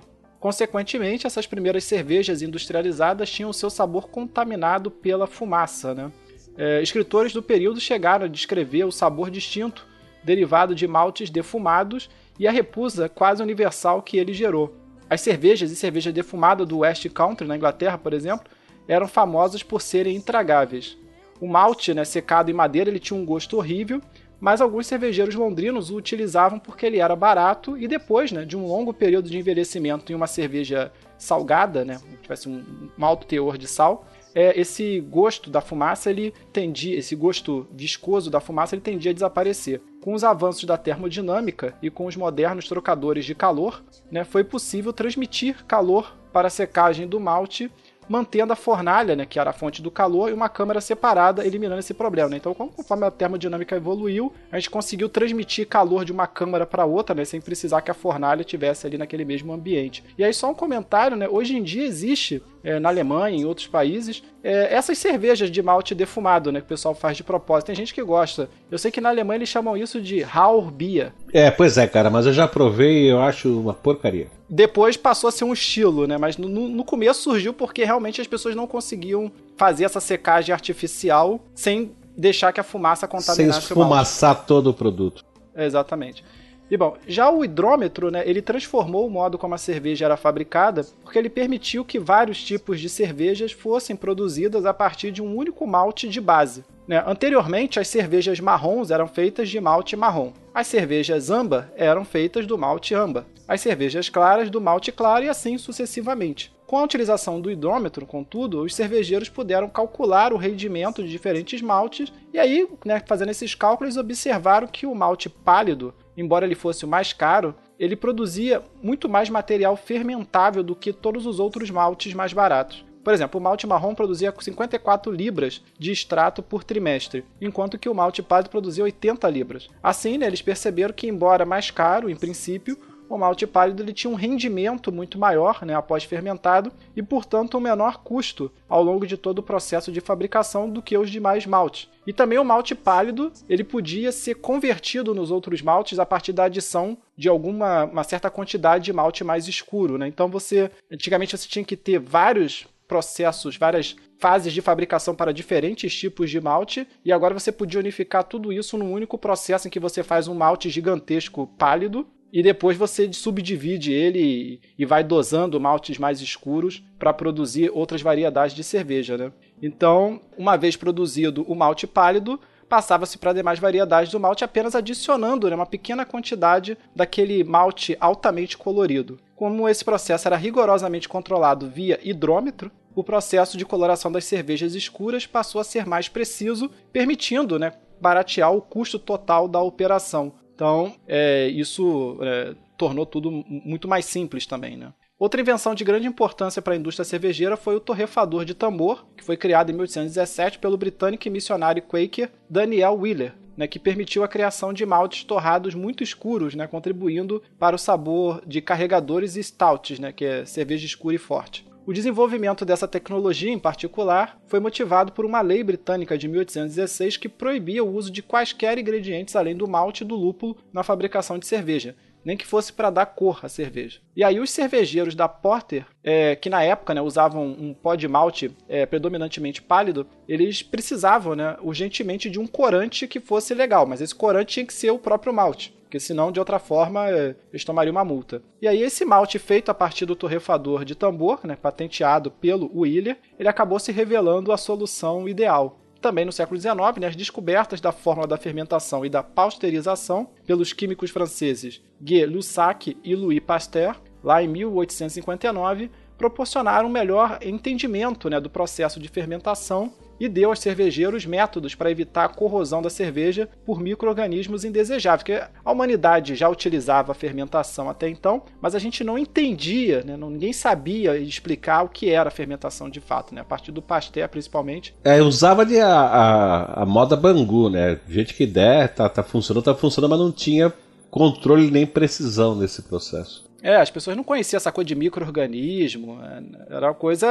Consequentemente, essas primeiras cervejas industrializadas tinham o seu sabor contaminado pela fumaça, né? É, escritores do período chegaram a descrever o sabor distinto, derivado de maltes defumados, e a repusa quase universal que ele gerou. As cervejas e cerveja defumada do West Country, na Inglaterra, por exemplo, eram famosas por serem intragáveis. O malte, né, secado em madeira, ele tinha um gosto horrível, mas alguns cervejeiros londrinos o utilizavam porque ele era barato e depois, né, de um longo período de envelhecimento em uma cerveja salgada, né, que tivesse um, um alto teor de sal, é, esse gosto da fumaça, ele tendia, esse gosto viscoso da fumaça, ele tendia a desaparecer. Com os avanços da termodinâmica e com os modernos trocadores de calor, né, foi possível transmitir calor para a secagem do malte, mantendo a fornalha, né, que era a fonte do calor, e uma câmara separada, eliminando esse problema, né? Então, conforme a termodinâmica evoluiu, a gente conseguiu transmitir calor de uma câmara para outra, né, sem precisar que a fornalha estivesse ali naquele mesmo ambiente. E aí, só um comentário, né? Hoje em dia existe, é, na Alemanha e em outros países, é, essas cervejas de malte defumado, né, que o pessoal faz de propósito. Tem gente que gosta. Eu sei que na Alemanha eles chamam isso de Rauchbier. É, pois é, cara, mas eu já provei e eu acho uma porcaria. Depois passou a ser um estilo, né? Mas no, no começo surgiu porque realmente as pessoas não conseguiam fazer essa secagem artificial sem deixar que a fumaça contaminasse sem esfumaçar todo o produto. É, exatamente. E bom, já o hidrômetro, né, ele transformou o modo como a cerveja era fabricada, porque ele permitiu que vários tipos de cervejas fossem produzidas a partir de um único malte de base. Né? Anteriormente, as cervejas marrons eram feitas de malte marrom. As cervejas âmbar eram feitas do malte âmbar. As cervejas claras do malte claro e assim sucessivamente. Com a utilização do hidrômetro, contudo, os cervejeiros puderam calcular o rendimento de diferentes maltes e aí, né, fazendo esses cálculos, observaram que o malte pálido, embora ele fosse o mais caro, ele produzia muito mais material fermentável do que todos os outros maltes mais baratos. Por exemplo, o malte marrom produzia cinquenta e quatro libras de extrato por trimestre, enquanto que o malte pálido produzia oitenta libras. Assim, né, eles perceberam que, embora mais caro, em princípio, o malte pálido ele tinha um rendimento muito maior, né, após fermentado e, portanto, um menor custo ao longo de todo o processo de fabricação do que os demais maltes. E também o malte pálido ele podia ser convertido nos outros maltes a partir da adição de alguma uma certa quantidade de malte mais escuro. Né? Então, você antigamente você tinha que ter vários processos, várias fases de fabricação para diferentes tipos de malte, e agora você podia unificar tudo isso num único processo em que você faz um malte gigantesco pálido, e depois você subdivide ele e vai dosando maltes mais escuros para produzir outras variedades de cerveja. Né? Então, uma vez produzido o malte pálido, passava-se para demais variedades do malte apenas adicionando, né, uma pequena quantidade daquele malte altamente colorido. Como esse processo era rigorosamente controlado via hidrômetro, o processo de coloração das cervejas escuras passou a ser mais preciso, permitindo, né, baratear o custo total da operação. Então, é, isso é, tornou tudo muito mais simples também, né? Outra invenção de grande importância para a indústria cervejeira foi o torrefador de tambor, que foi criado em mil oitocentos e dezessete pelo britânico e missionário Quaker Daniel Wheeler, né, que permitiu a criação de maltes torrados muito escuros, né, contribuindo para o sabor de carregadores e stouts, né, que é cerveja escura e forte. O desenvolvimento dessa tecnologia, em particular, foi motivado por uma lei britânica de mil oitocentos e dezesseis que proibia o uso de quaisquer ingredientes além do malte e do lúpulo na fabricação de cerveja, nem que fosse para dar cor à cerveja. E aí os cervejeiros da Porter, é, que na época, né, usavam um pó de malte é, predominantemente pálido, eles precisavam, né, urgentemente de um corante que fosse legal, mas esse corante tinha que ser o próprio malte, porque senão, de outra forma, é, eles tomariam uma multa. E aí esse malte feito a partir do torrefador de tambor, né, patenteado pelo Wheeler, ele acabou se revelando a solução ideal. Também no século dezenove, né, as descobertas da fórmula da fermentação e da pasteurização pelos químicos franceses Gay-Lussac e Louis Pasteur, lá em mil oitocentos e cinquenta e nove, proporcionaram um melhor entendimento, né, do processo de fermentação e deu aos cervejeiros métodos para evitar a corrosão da cerveja por micro-organismos indesejáveis, porque a humanidade já utilizava a fermentação até então, mas a gente não entendia, né? Ninguém sabia explicar o que era a fermentação de fato, né? A partir do Pasteur, principalmente. É, usava de a, a, a moda Bangu, né? Gente que der, tá, tá funcionando, tá funcionando, mas não tinha controle nem precisão nesse processo. É, as pessoas não conheciam essa coisa de micro-organismo, era uma coisa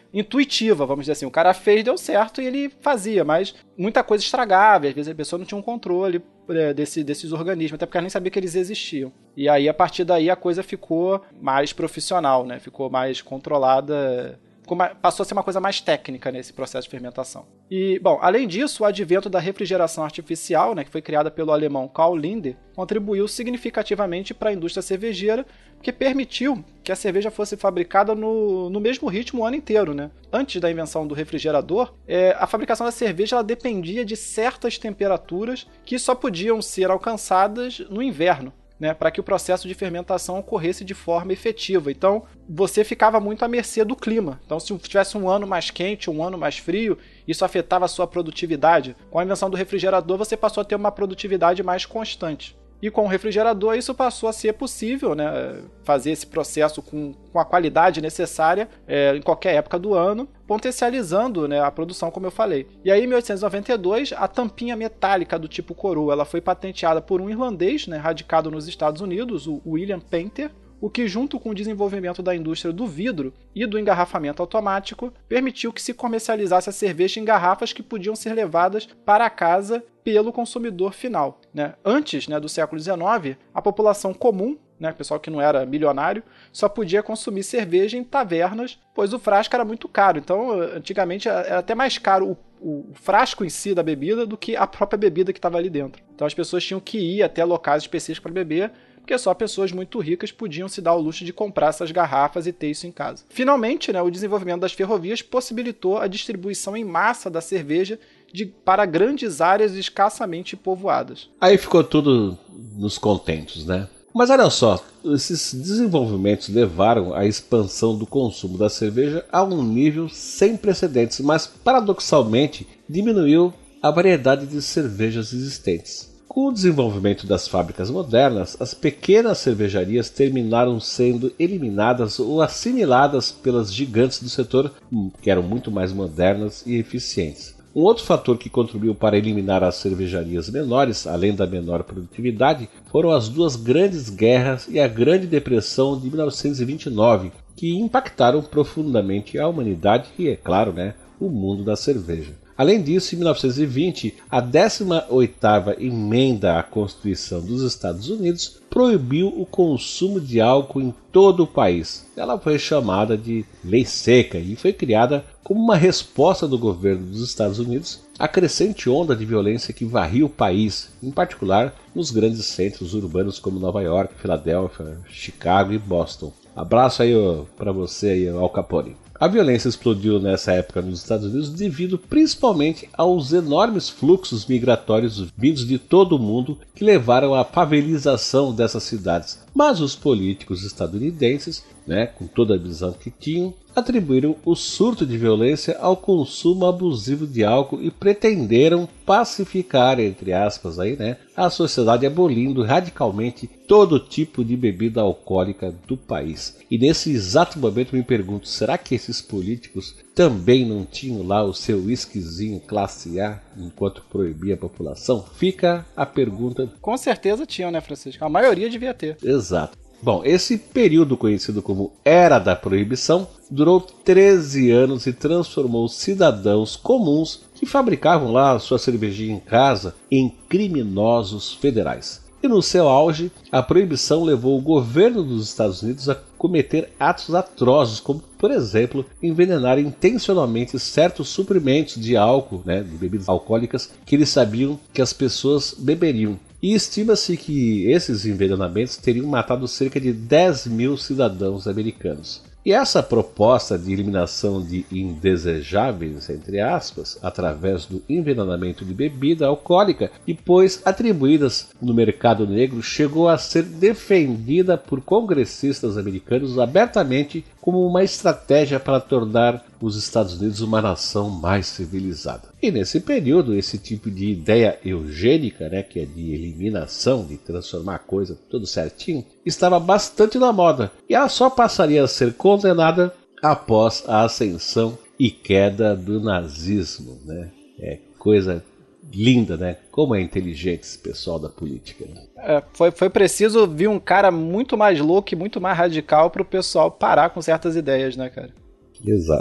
intuitiva, vamos dizer assim. O cara fez, deu certo e ele fazia, mas muita coisa estragava, e às vezes a pessoa não tinha um controle é, desse, desses organismos, até porque ela nem sabia que eles existiam. E aí, a partir daí, a coisa ficou mais profissional, né? Ficou mais controlada, passou a ser uma coisa mais técnica nesse processo de fermentação. E, bom, além disso, o advento da refrigeração artificial, né, que foi criada pelo alemão Karl Linde, contribuiu significativamente para a indústria cervejeira, porque permitiu que a cerveja fosse fabricada no, no mesmo ritmo o ano inteiro, né? Antes da invenção do refrigerador, é, a fabricação da cerveja ela dependia de certas temperaturas que só podiam ser alcançadas no inverno, né, para que o processo de fermentação ocorresse de forma efetiva. Então, você ficava muito à mercê do clima. Então, se tivesse um ano mais quente, um ano mais frio, isso afetava a sua produtividade. Com a invenção do refrigerador, você passou a ter uma produtividade mais constante. E com o refrigerador, isso passou a ser possível, né, fazer esse processo com, com a qualidade necessária é, em qualquer época do ano, potencializando, né, a produção, como eu falei. E aí, em mil oitocentos e noventa e dois, a tampinha metálica do tipo coroa ela foi patenteada por um irlandês, né, radicado nos Estados Unidos, o William Painter, o que, junto com o desenvolvimento da indústria do vidro e do engarrafamento automático, permitiu que se comercializasse a cerveja em garrafas que podiam ser levadas para casa pelo consumidor final, né? Antes, né, do século dezenove, a população comum, né, pessoal que não era milionário, só podia consumir cerveja em tavernas, pois o frasco era muito caro. Então, antigamente, era até mais caro o, o frasco em si da bebida do que a própria bebida que estava ali dentro. Então, as pessoas tinham que ir até locais específicos para beber, porque só pessoas muito ricas podiam se dar ao luxo de comprar essas garrafas e ter isso em casa. Finalmente, né, o desenvolvimento das ferrovias possibilitou a distribuição em massa da cerveja de, para grandes áreas escassamente povoadas. Aí ficou tudo nos contentos, né? Mas olha só, esses desenvolvimentos levaram à expansão do consumo da cerveja a um nível sem precedentes, mas paradoxalmente diminuiu a variedade de cervejas existentes. Com o desenvolvimento das fábricas modernas, as pequenas cervejarias terminaram sendo eliminadas ou assimiladas pelas gigantes do setor, que eram muito mais modernas e eficientes. Um outro fator que contribuiu para eliminar as cervejarias menores, além da menor produtividade, foram as duas grandes guerras e a Grande Depressão de mil novecentos e vinte e nove, que impactaram profundamente a humanidade e, é claro, né, o mundo da cerveja. Além disso, em mil novecentos e vinte, a décima oitava emenda à Constituição dos Estados Unidos proibiu o consumo de álcool em todo o país. Ela foi chamada de Lei Seca e foi criada como uma resposta do governo dos Estados Unidos à crescente onda de violência que varria o país, em particular nos grandes centros urbanos como Nova York, Filadélfia, Chicago e Boston. Abraço aí para você aí, Al Capone. A violência explodiu nessa época nos Estados Unidos devido principalmente aos enormes fluxos migratórios vindos de todo o mundo que levaram à favelização dessas cidades. Mas os políticos estadunidenses, né, com toda a visão que tinham, atribuíram o surto de violência ao consumo abusivo de álcool e pretenderam pacificar, entre aspas, aí, né, a sociedade, abolindo radicalmente todo tipo de bebida alcoólica do país. E nesse exato momento me pergunto, será que esses políticos também não tinham lá o seu whiskyzinho classe A enquanto proibia a população? Fica a pergunta. Com certeza tinham, né, Francisco? A maioria devia ter. Exato. Bom, esse período conhecido como Era da Proibição durou treze anos e transformou cidadãos comuns que fabricavam lá a sua cervejinha em casa em criminosos federais. E no seu auge, a proibição levou o governo dos Estados Unidos a cometer atos atrozes, como, por exemplo, envenenar intencionalmente certos suprimentos de álcool, né, de bebidas alcoólicas, que eles sabiam que as pessoas beberiam. E estima-se que esses envenenamentos teriam matado cerca de dez mil cidadãos americanos. E essa proposta de eliminação de indesejáveis, entre aspas, através do envenenamento de bebida alcoólica, depois atribuídas no mercado negro, chegou a ser defendida por congressistas americanos abertamente como uma estratégia para tornar os Estados Unidos uma nação mais civilizada. E nesse período, esse tipo de ideia eugênica, né, que é de eliminação, de transformar a coisa tudo certinho, estava bastante na moda. E ela só passaria a ser condenada após a ascensão e queda do nazismo, né? É coisa linda, né? Como é inteligente esse pessoal da política. Né? É, foi, foi preciso vir um cara muito mais louco e muito mais radical para o pessoal parar com certas ideias, né, cara? Exato.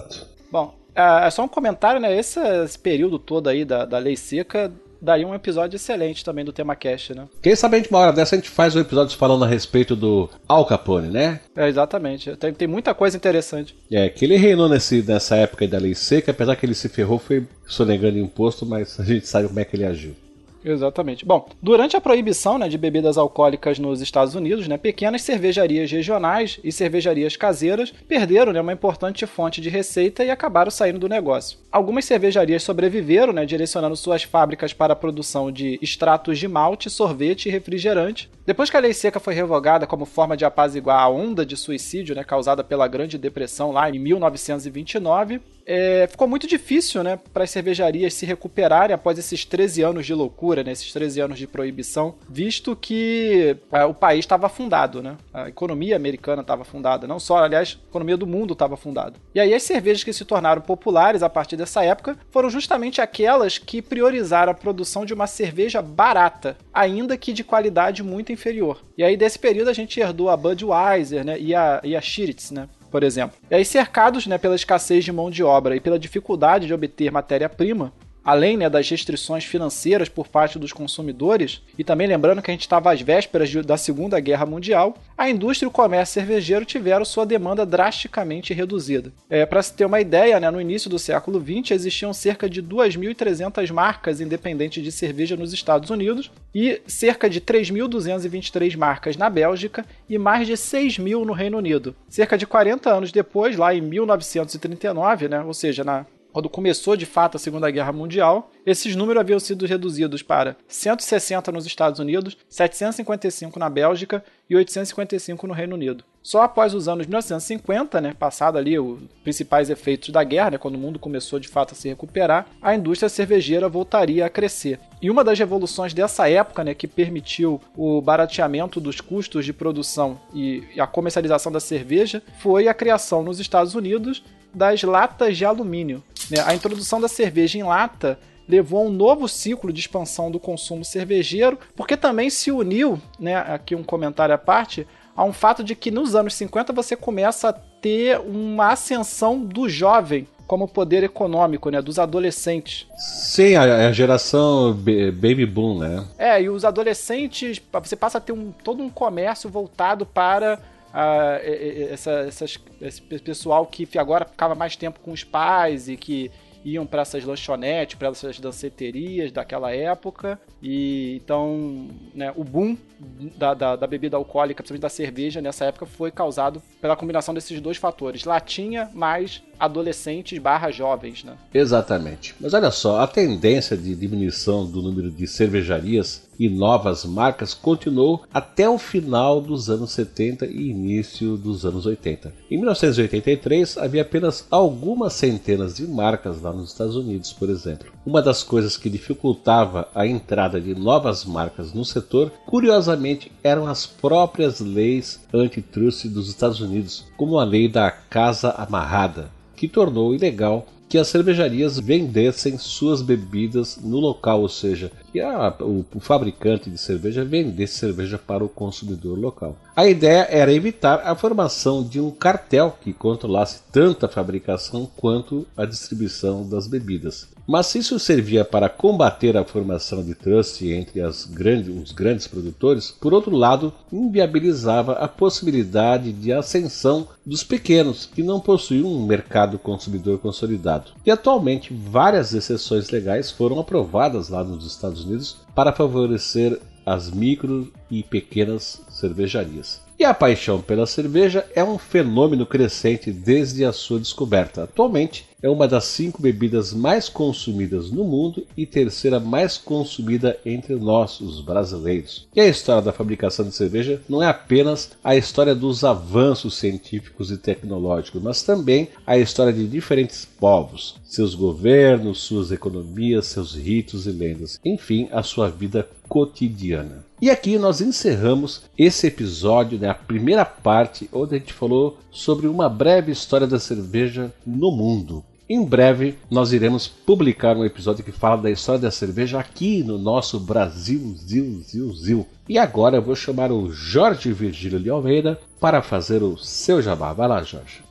Bom, é só um comentário, né? Esse, esse período todo aí da, da lei seca daria um episódio excelente também do tema cast, né? Quem sabe a gente, uma hora dessa a gente faz um episódio falando a respeito do Al Capone, né? É, exatamente. Tem, tem muita coisa interessante. É, que ele reinou nesse, nessa época aí da lei seca, apesar que ele se ferrou, foi sonegando imposto, mas a gente sabe como é que ele agiu. Exatamente. Bom, durante a proibição, né, de bebidas alcoólicas nos Estados Unidos, né, pequenas cervejarias regionais e cervejarias caseiras perderam, né, uma importante fonte de receita e acabaram saindo do negócio. Algumas cervejarias sobreviveram, né, direcionando suas fábricas para a produção de extratos de malte, sorvete e refrigerante. Depois que a lei seca foi revogada como forma de apaziguar a onda de suicídio, né, causada pela Grande Depressão lá em mil novecentos e vinte e nove, é, ficou muito difícil, né, para as cervejarias se recuperarem após esses treze anos de loucura, né, esses treze anos de proibição, visto que é, o país estava afundado, né, a economia americana estava afundada, não só, aliás, a economia do mundo estava afundada. E aí as cervejas que se tornaram populares a partir dessa época foram justamente aquelas que priorizaram a produção de uma cerveja barata, ainda que de qualidade muito inferior. E aí desse período a gente herdou a Budweiser, né, e a, e a Schlitz, né, por exemplo. E aí cercados, né, pela escassez de mão de obra e pela dificuldade de obter matéria-prima, além, né, das restrições financeiras por parte dos consumidores, e também lembrando que a gente estava às vésperas de, da Segunda Guerra Mundial, a indústria e o comércio cervejeiro tiveram sua demanda drasticamente reduzida. É, para se ter uma ideia, né, no início do século vinte existiam cerca de duas mil e trezentas marcas independentes de cerveja nos Estados Unidos e cerca de três mil duzentas e vinte e três marcas na Bélgica e mais de seis mil no Reino Unido. Cerca de quarenta anos depois, lá em mil novecentos e trinta e nove, né, ou seja, na quando começou de fato a Segunda Guerra Mundial, esses números haviam sido reduzidos para cento e sessenta nos Estados Unidos, setecentos e cinquenta e cinco na Bélgica e oitocentos e cinquenta e cinco no Reino Unido. Só após os anos mil novecentos e cinquenta, né, passado ali os principais efeitos da guerra, né, quando o mundo começou de fato a se recuperar, a indústria cervejeira voltaria a crescer. E uma das revoluções dessa época, né, que permitiu o barateamento dos custos de produção e a comercialização da cerveja foi a criação nos Estados Unidos das latas de alumínio. A introdução da cerveja em lata levou a um novo ciclo de expansão do consumo cervejeiro, porque também se uniu, né, aqui um comentário à parte, a um fato de que nos anos cinquenta você começa a ter uma ascensão do jovem como poder econômico, né, dos adolescentes. Sim, a, a geração baby boom, né? É, e os adolescentes, você passa a ter um, todo um comércio voltado para Uh, essa, essas, esse pessoal que agora ficava mais tempo com os pais e que iam para essas lanchonetes, para essas danceterias daquela época. E então, né, o boom da, da, da bebida alcoólica, principalmente da cerveja, nessa época foi causado pela combinação desses dois fatores: latinha mais adolescentes barra jovens, né? Exatamente. Mas olha só, a tendência de diminuição do número de cervejarias e novas marcas continuou até o final dos anos setenta e início dos anos oitenta. Em mil novecentos e oitenta e três havia apenas algumas centenas de marcas lá nos Estados Unidos, por exemplo. Uma das coisas que dificultava a entrada de novas marcas no setor, curiosamente, eram as próprias leis antitrust dos Estados Unidos, como a lei da Casa Amarrada, que tornou ilegal que as cervejarias vendessem suas bebidas no local, ou seja, que a, o, o fabricante de cerveja vendesse cerveja para o consumidor local. A ideia era evitar a formação de um cartel que controlasse tanto a fabricação quanto a distribuição das bebidas. Mas se isso servia para combater a formação de trust entre as grandes, os grandes produtores, por outro lado, inviabilizava a possibilidade de ascensão dos pequenos, que não possuíam um mercado consumidor consolidado. E atualmente, várias exceções legais foram aprovadas lá nos Estados Unidos para favorecer as micro e pequenas cervejarias. E a paixão pela cerveja é um fenômeno crescente desde a sua descoberta. Atualmente, é uma das cinco bebidas mais consumidas no mundo e terceira mais consumida entre nós, os brasileiros. E a história da fabricação de cerveja não é apenas a história dos avanços científicos e tecnológicos, mas também a história de diferentes povos, seus governos, suas economias, seus ritos e lendas, enfim, a sua vida cotidiana. E aqui nós encerramos esse episódio, né, a primeira parte, onde a gente falou sobre uma breve história da cerveja no mundo. Em breve nós iremos publicar um episódio que fala da história da cerveja aqui no nosso Brasil, Zil, Zil, Zil. E agora eu vou chamar o Jorge Virgílio de Almeida para fazer o seu jabá. Vai lá, Jorge.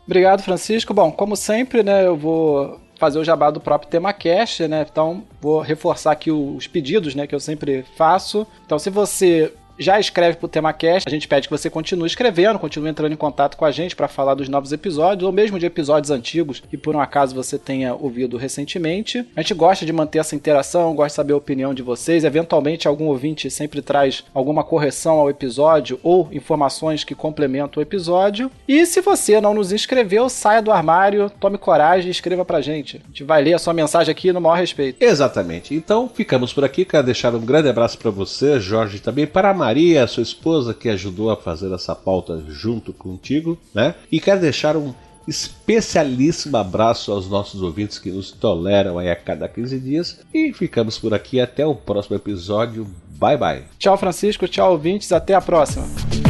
Obrigado, Francisco. Bom, como sempre, né, eu vou fazer o jabá do próprio TemaCast, né? Então, vou reforçar aqui os pedidos, né, que eu sempre faço. Então, se você já escreve pro TemaCast, a gente pede que você continue escrevendo, continue entrando em contato com a gente para falar dos novos episódios, ou mesmo de episódios antigos que por um acaso você tenha ouvido recentemente. A gente gosta de manter essa interação, gosta de saber a opinião de vocês. Eventualmente, algum ouvinte sempre traz alguma correção ao episódio ou informações que complementam o episódio. E se você não nos inscreveu, saia do armário, tome coragem e escreva pra gente. A gente vai ler a sua mensagem aqui no maior respeito. Exatamente. Então, ficamos por aqui. Quero deixar um grande abraço para você, Jorge, também para a Maria, sua esposa, que ajudou a fazer essa pauta junto contigo, né? E quero deixar um especialíssimo abraço aos nossos ouvintes que nos toleram aí a cada quinze dias. E ficamos por aqui. Até o próximo episódio. Bye, bye. Tchau, Francisco. Tchau, ouvintes. Até a próxima.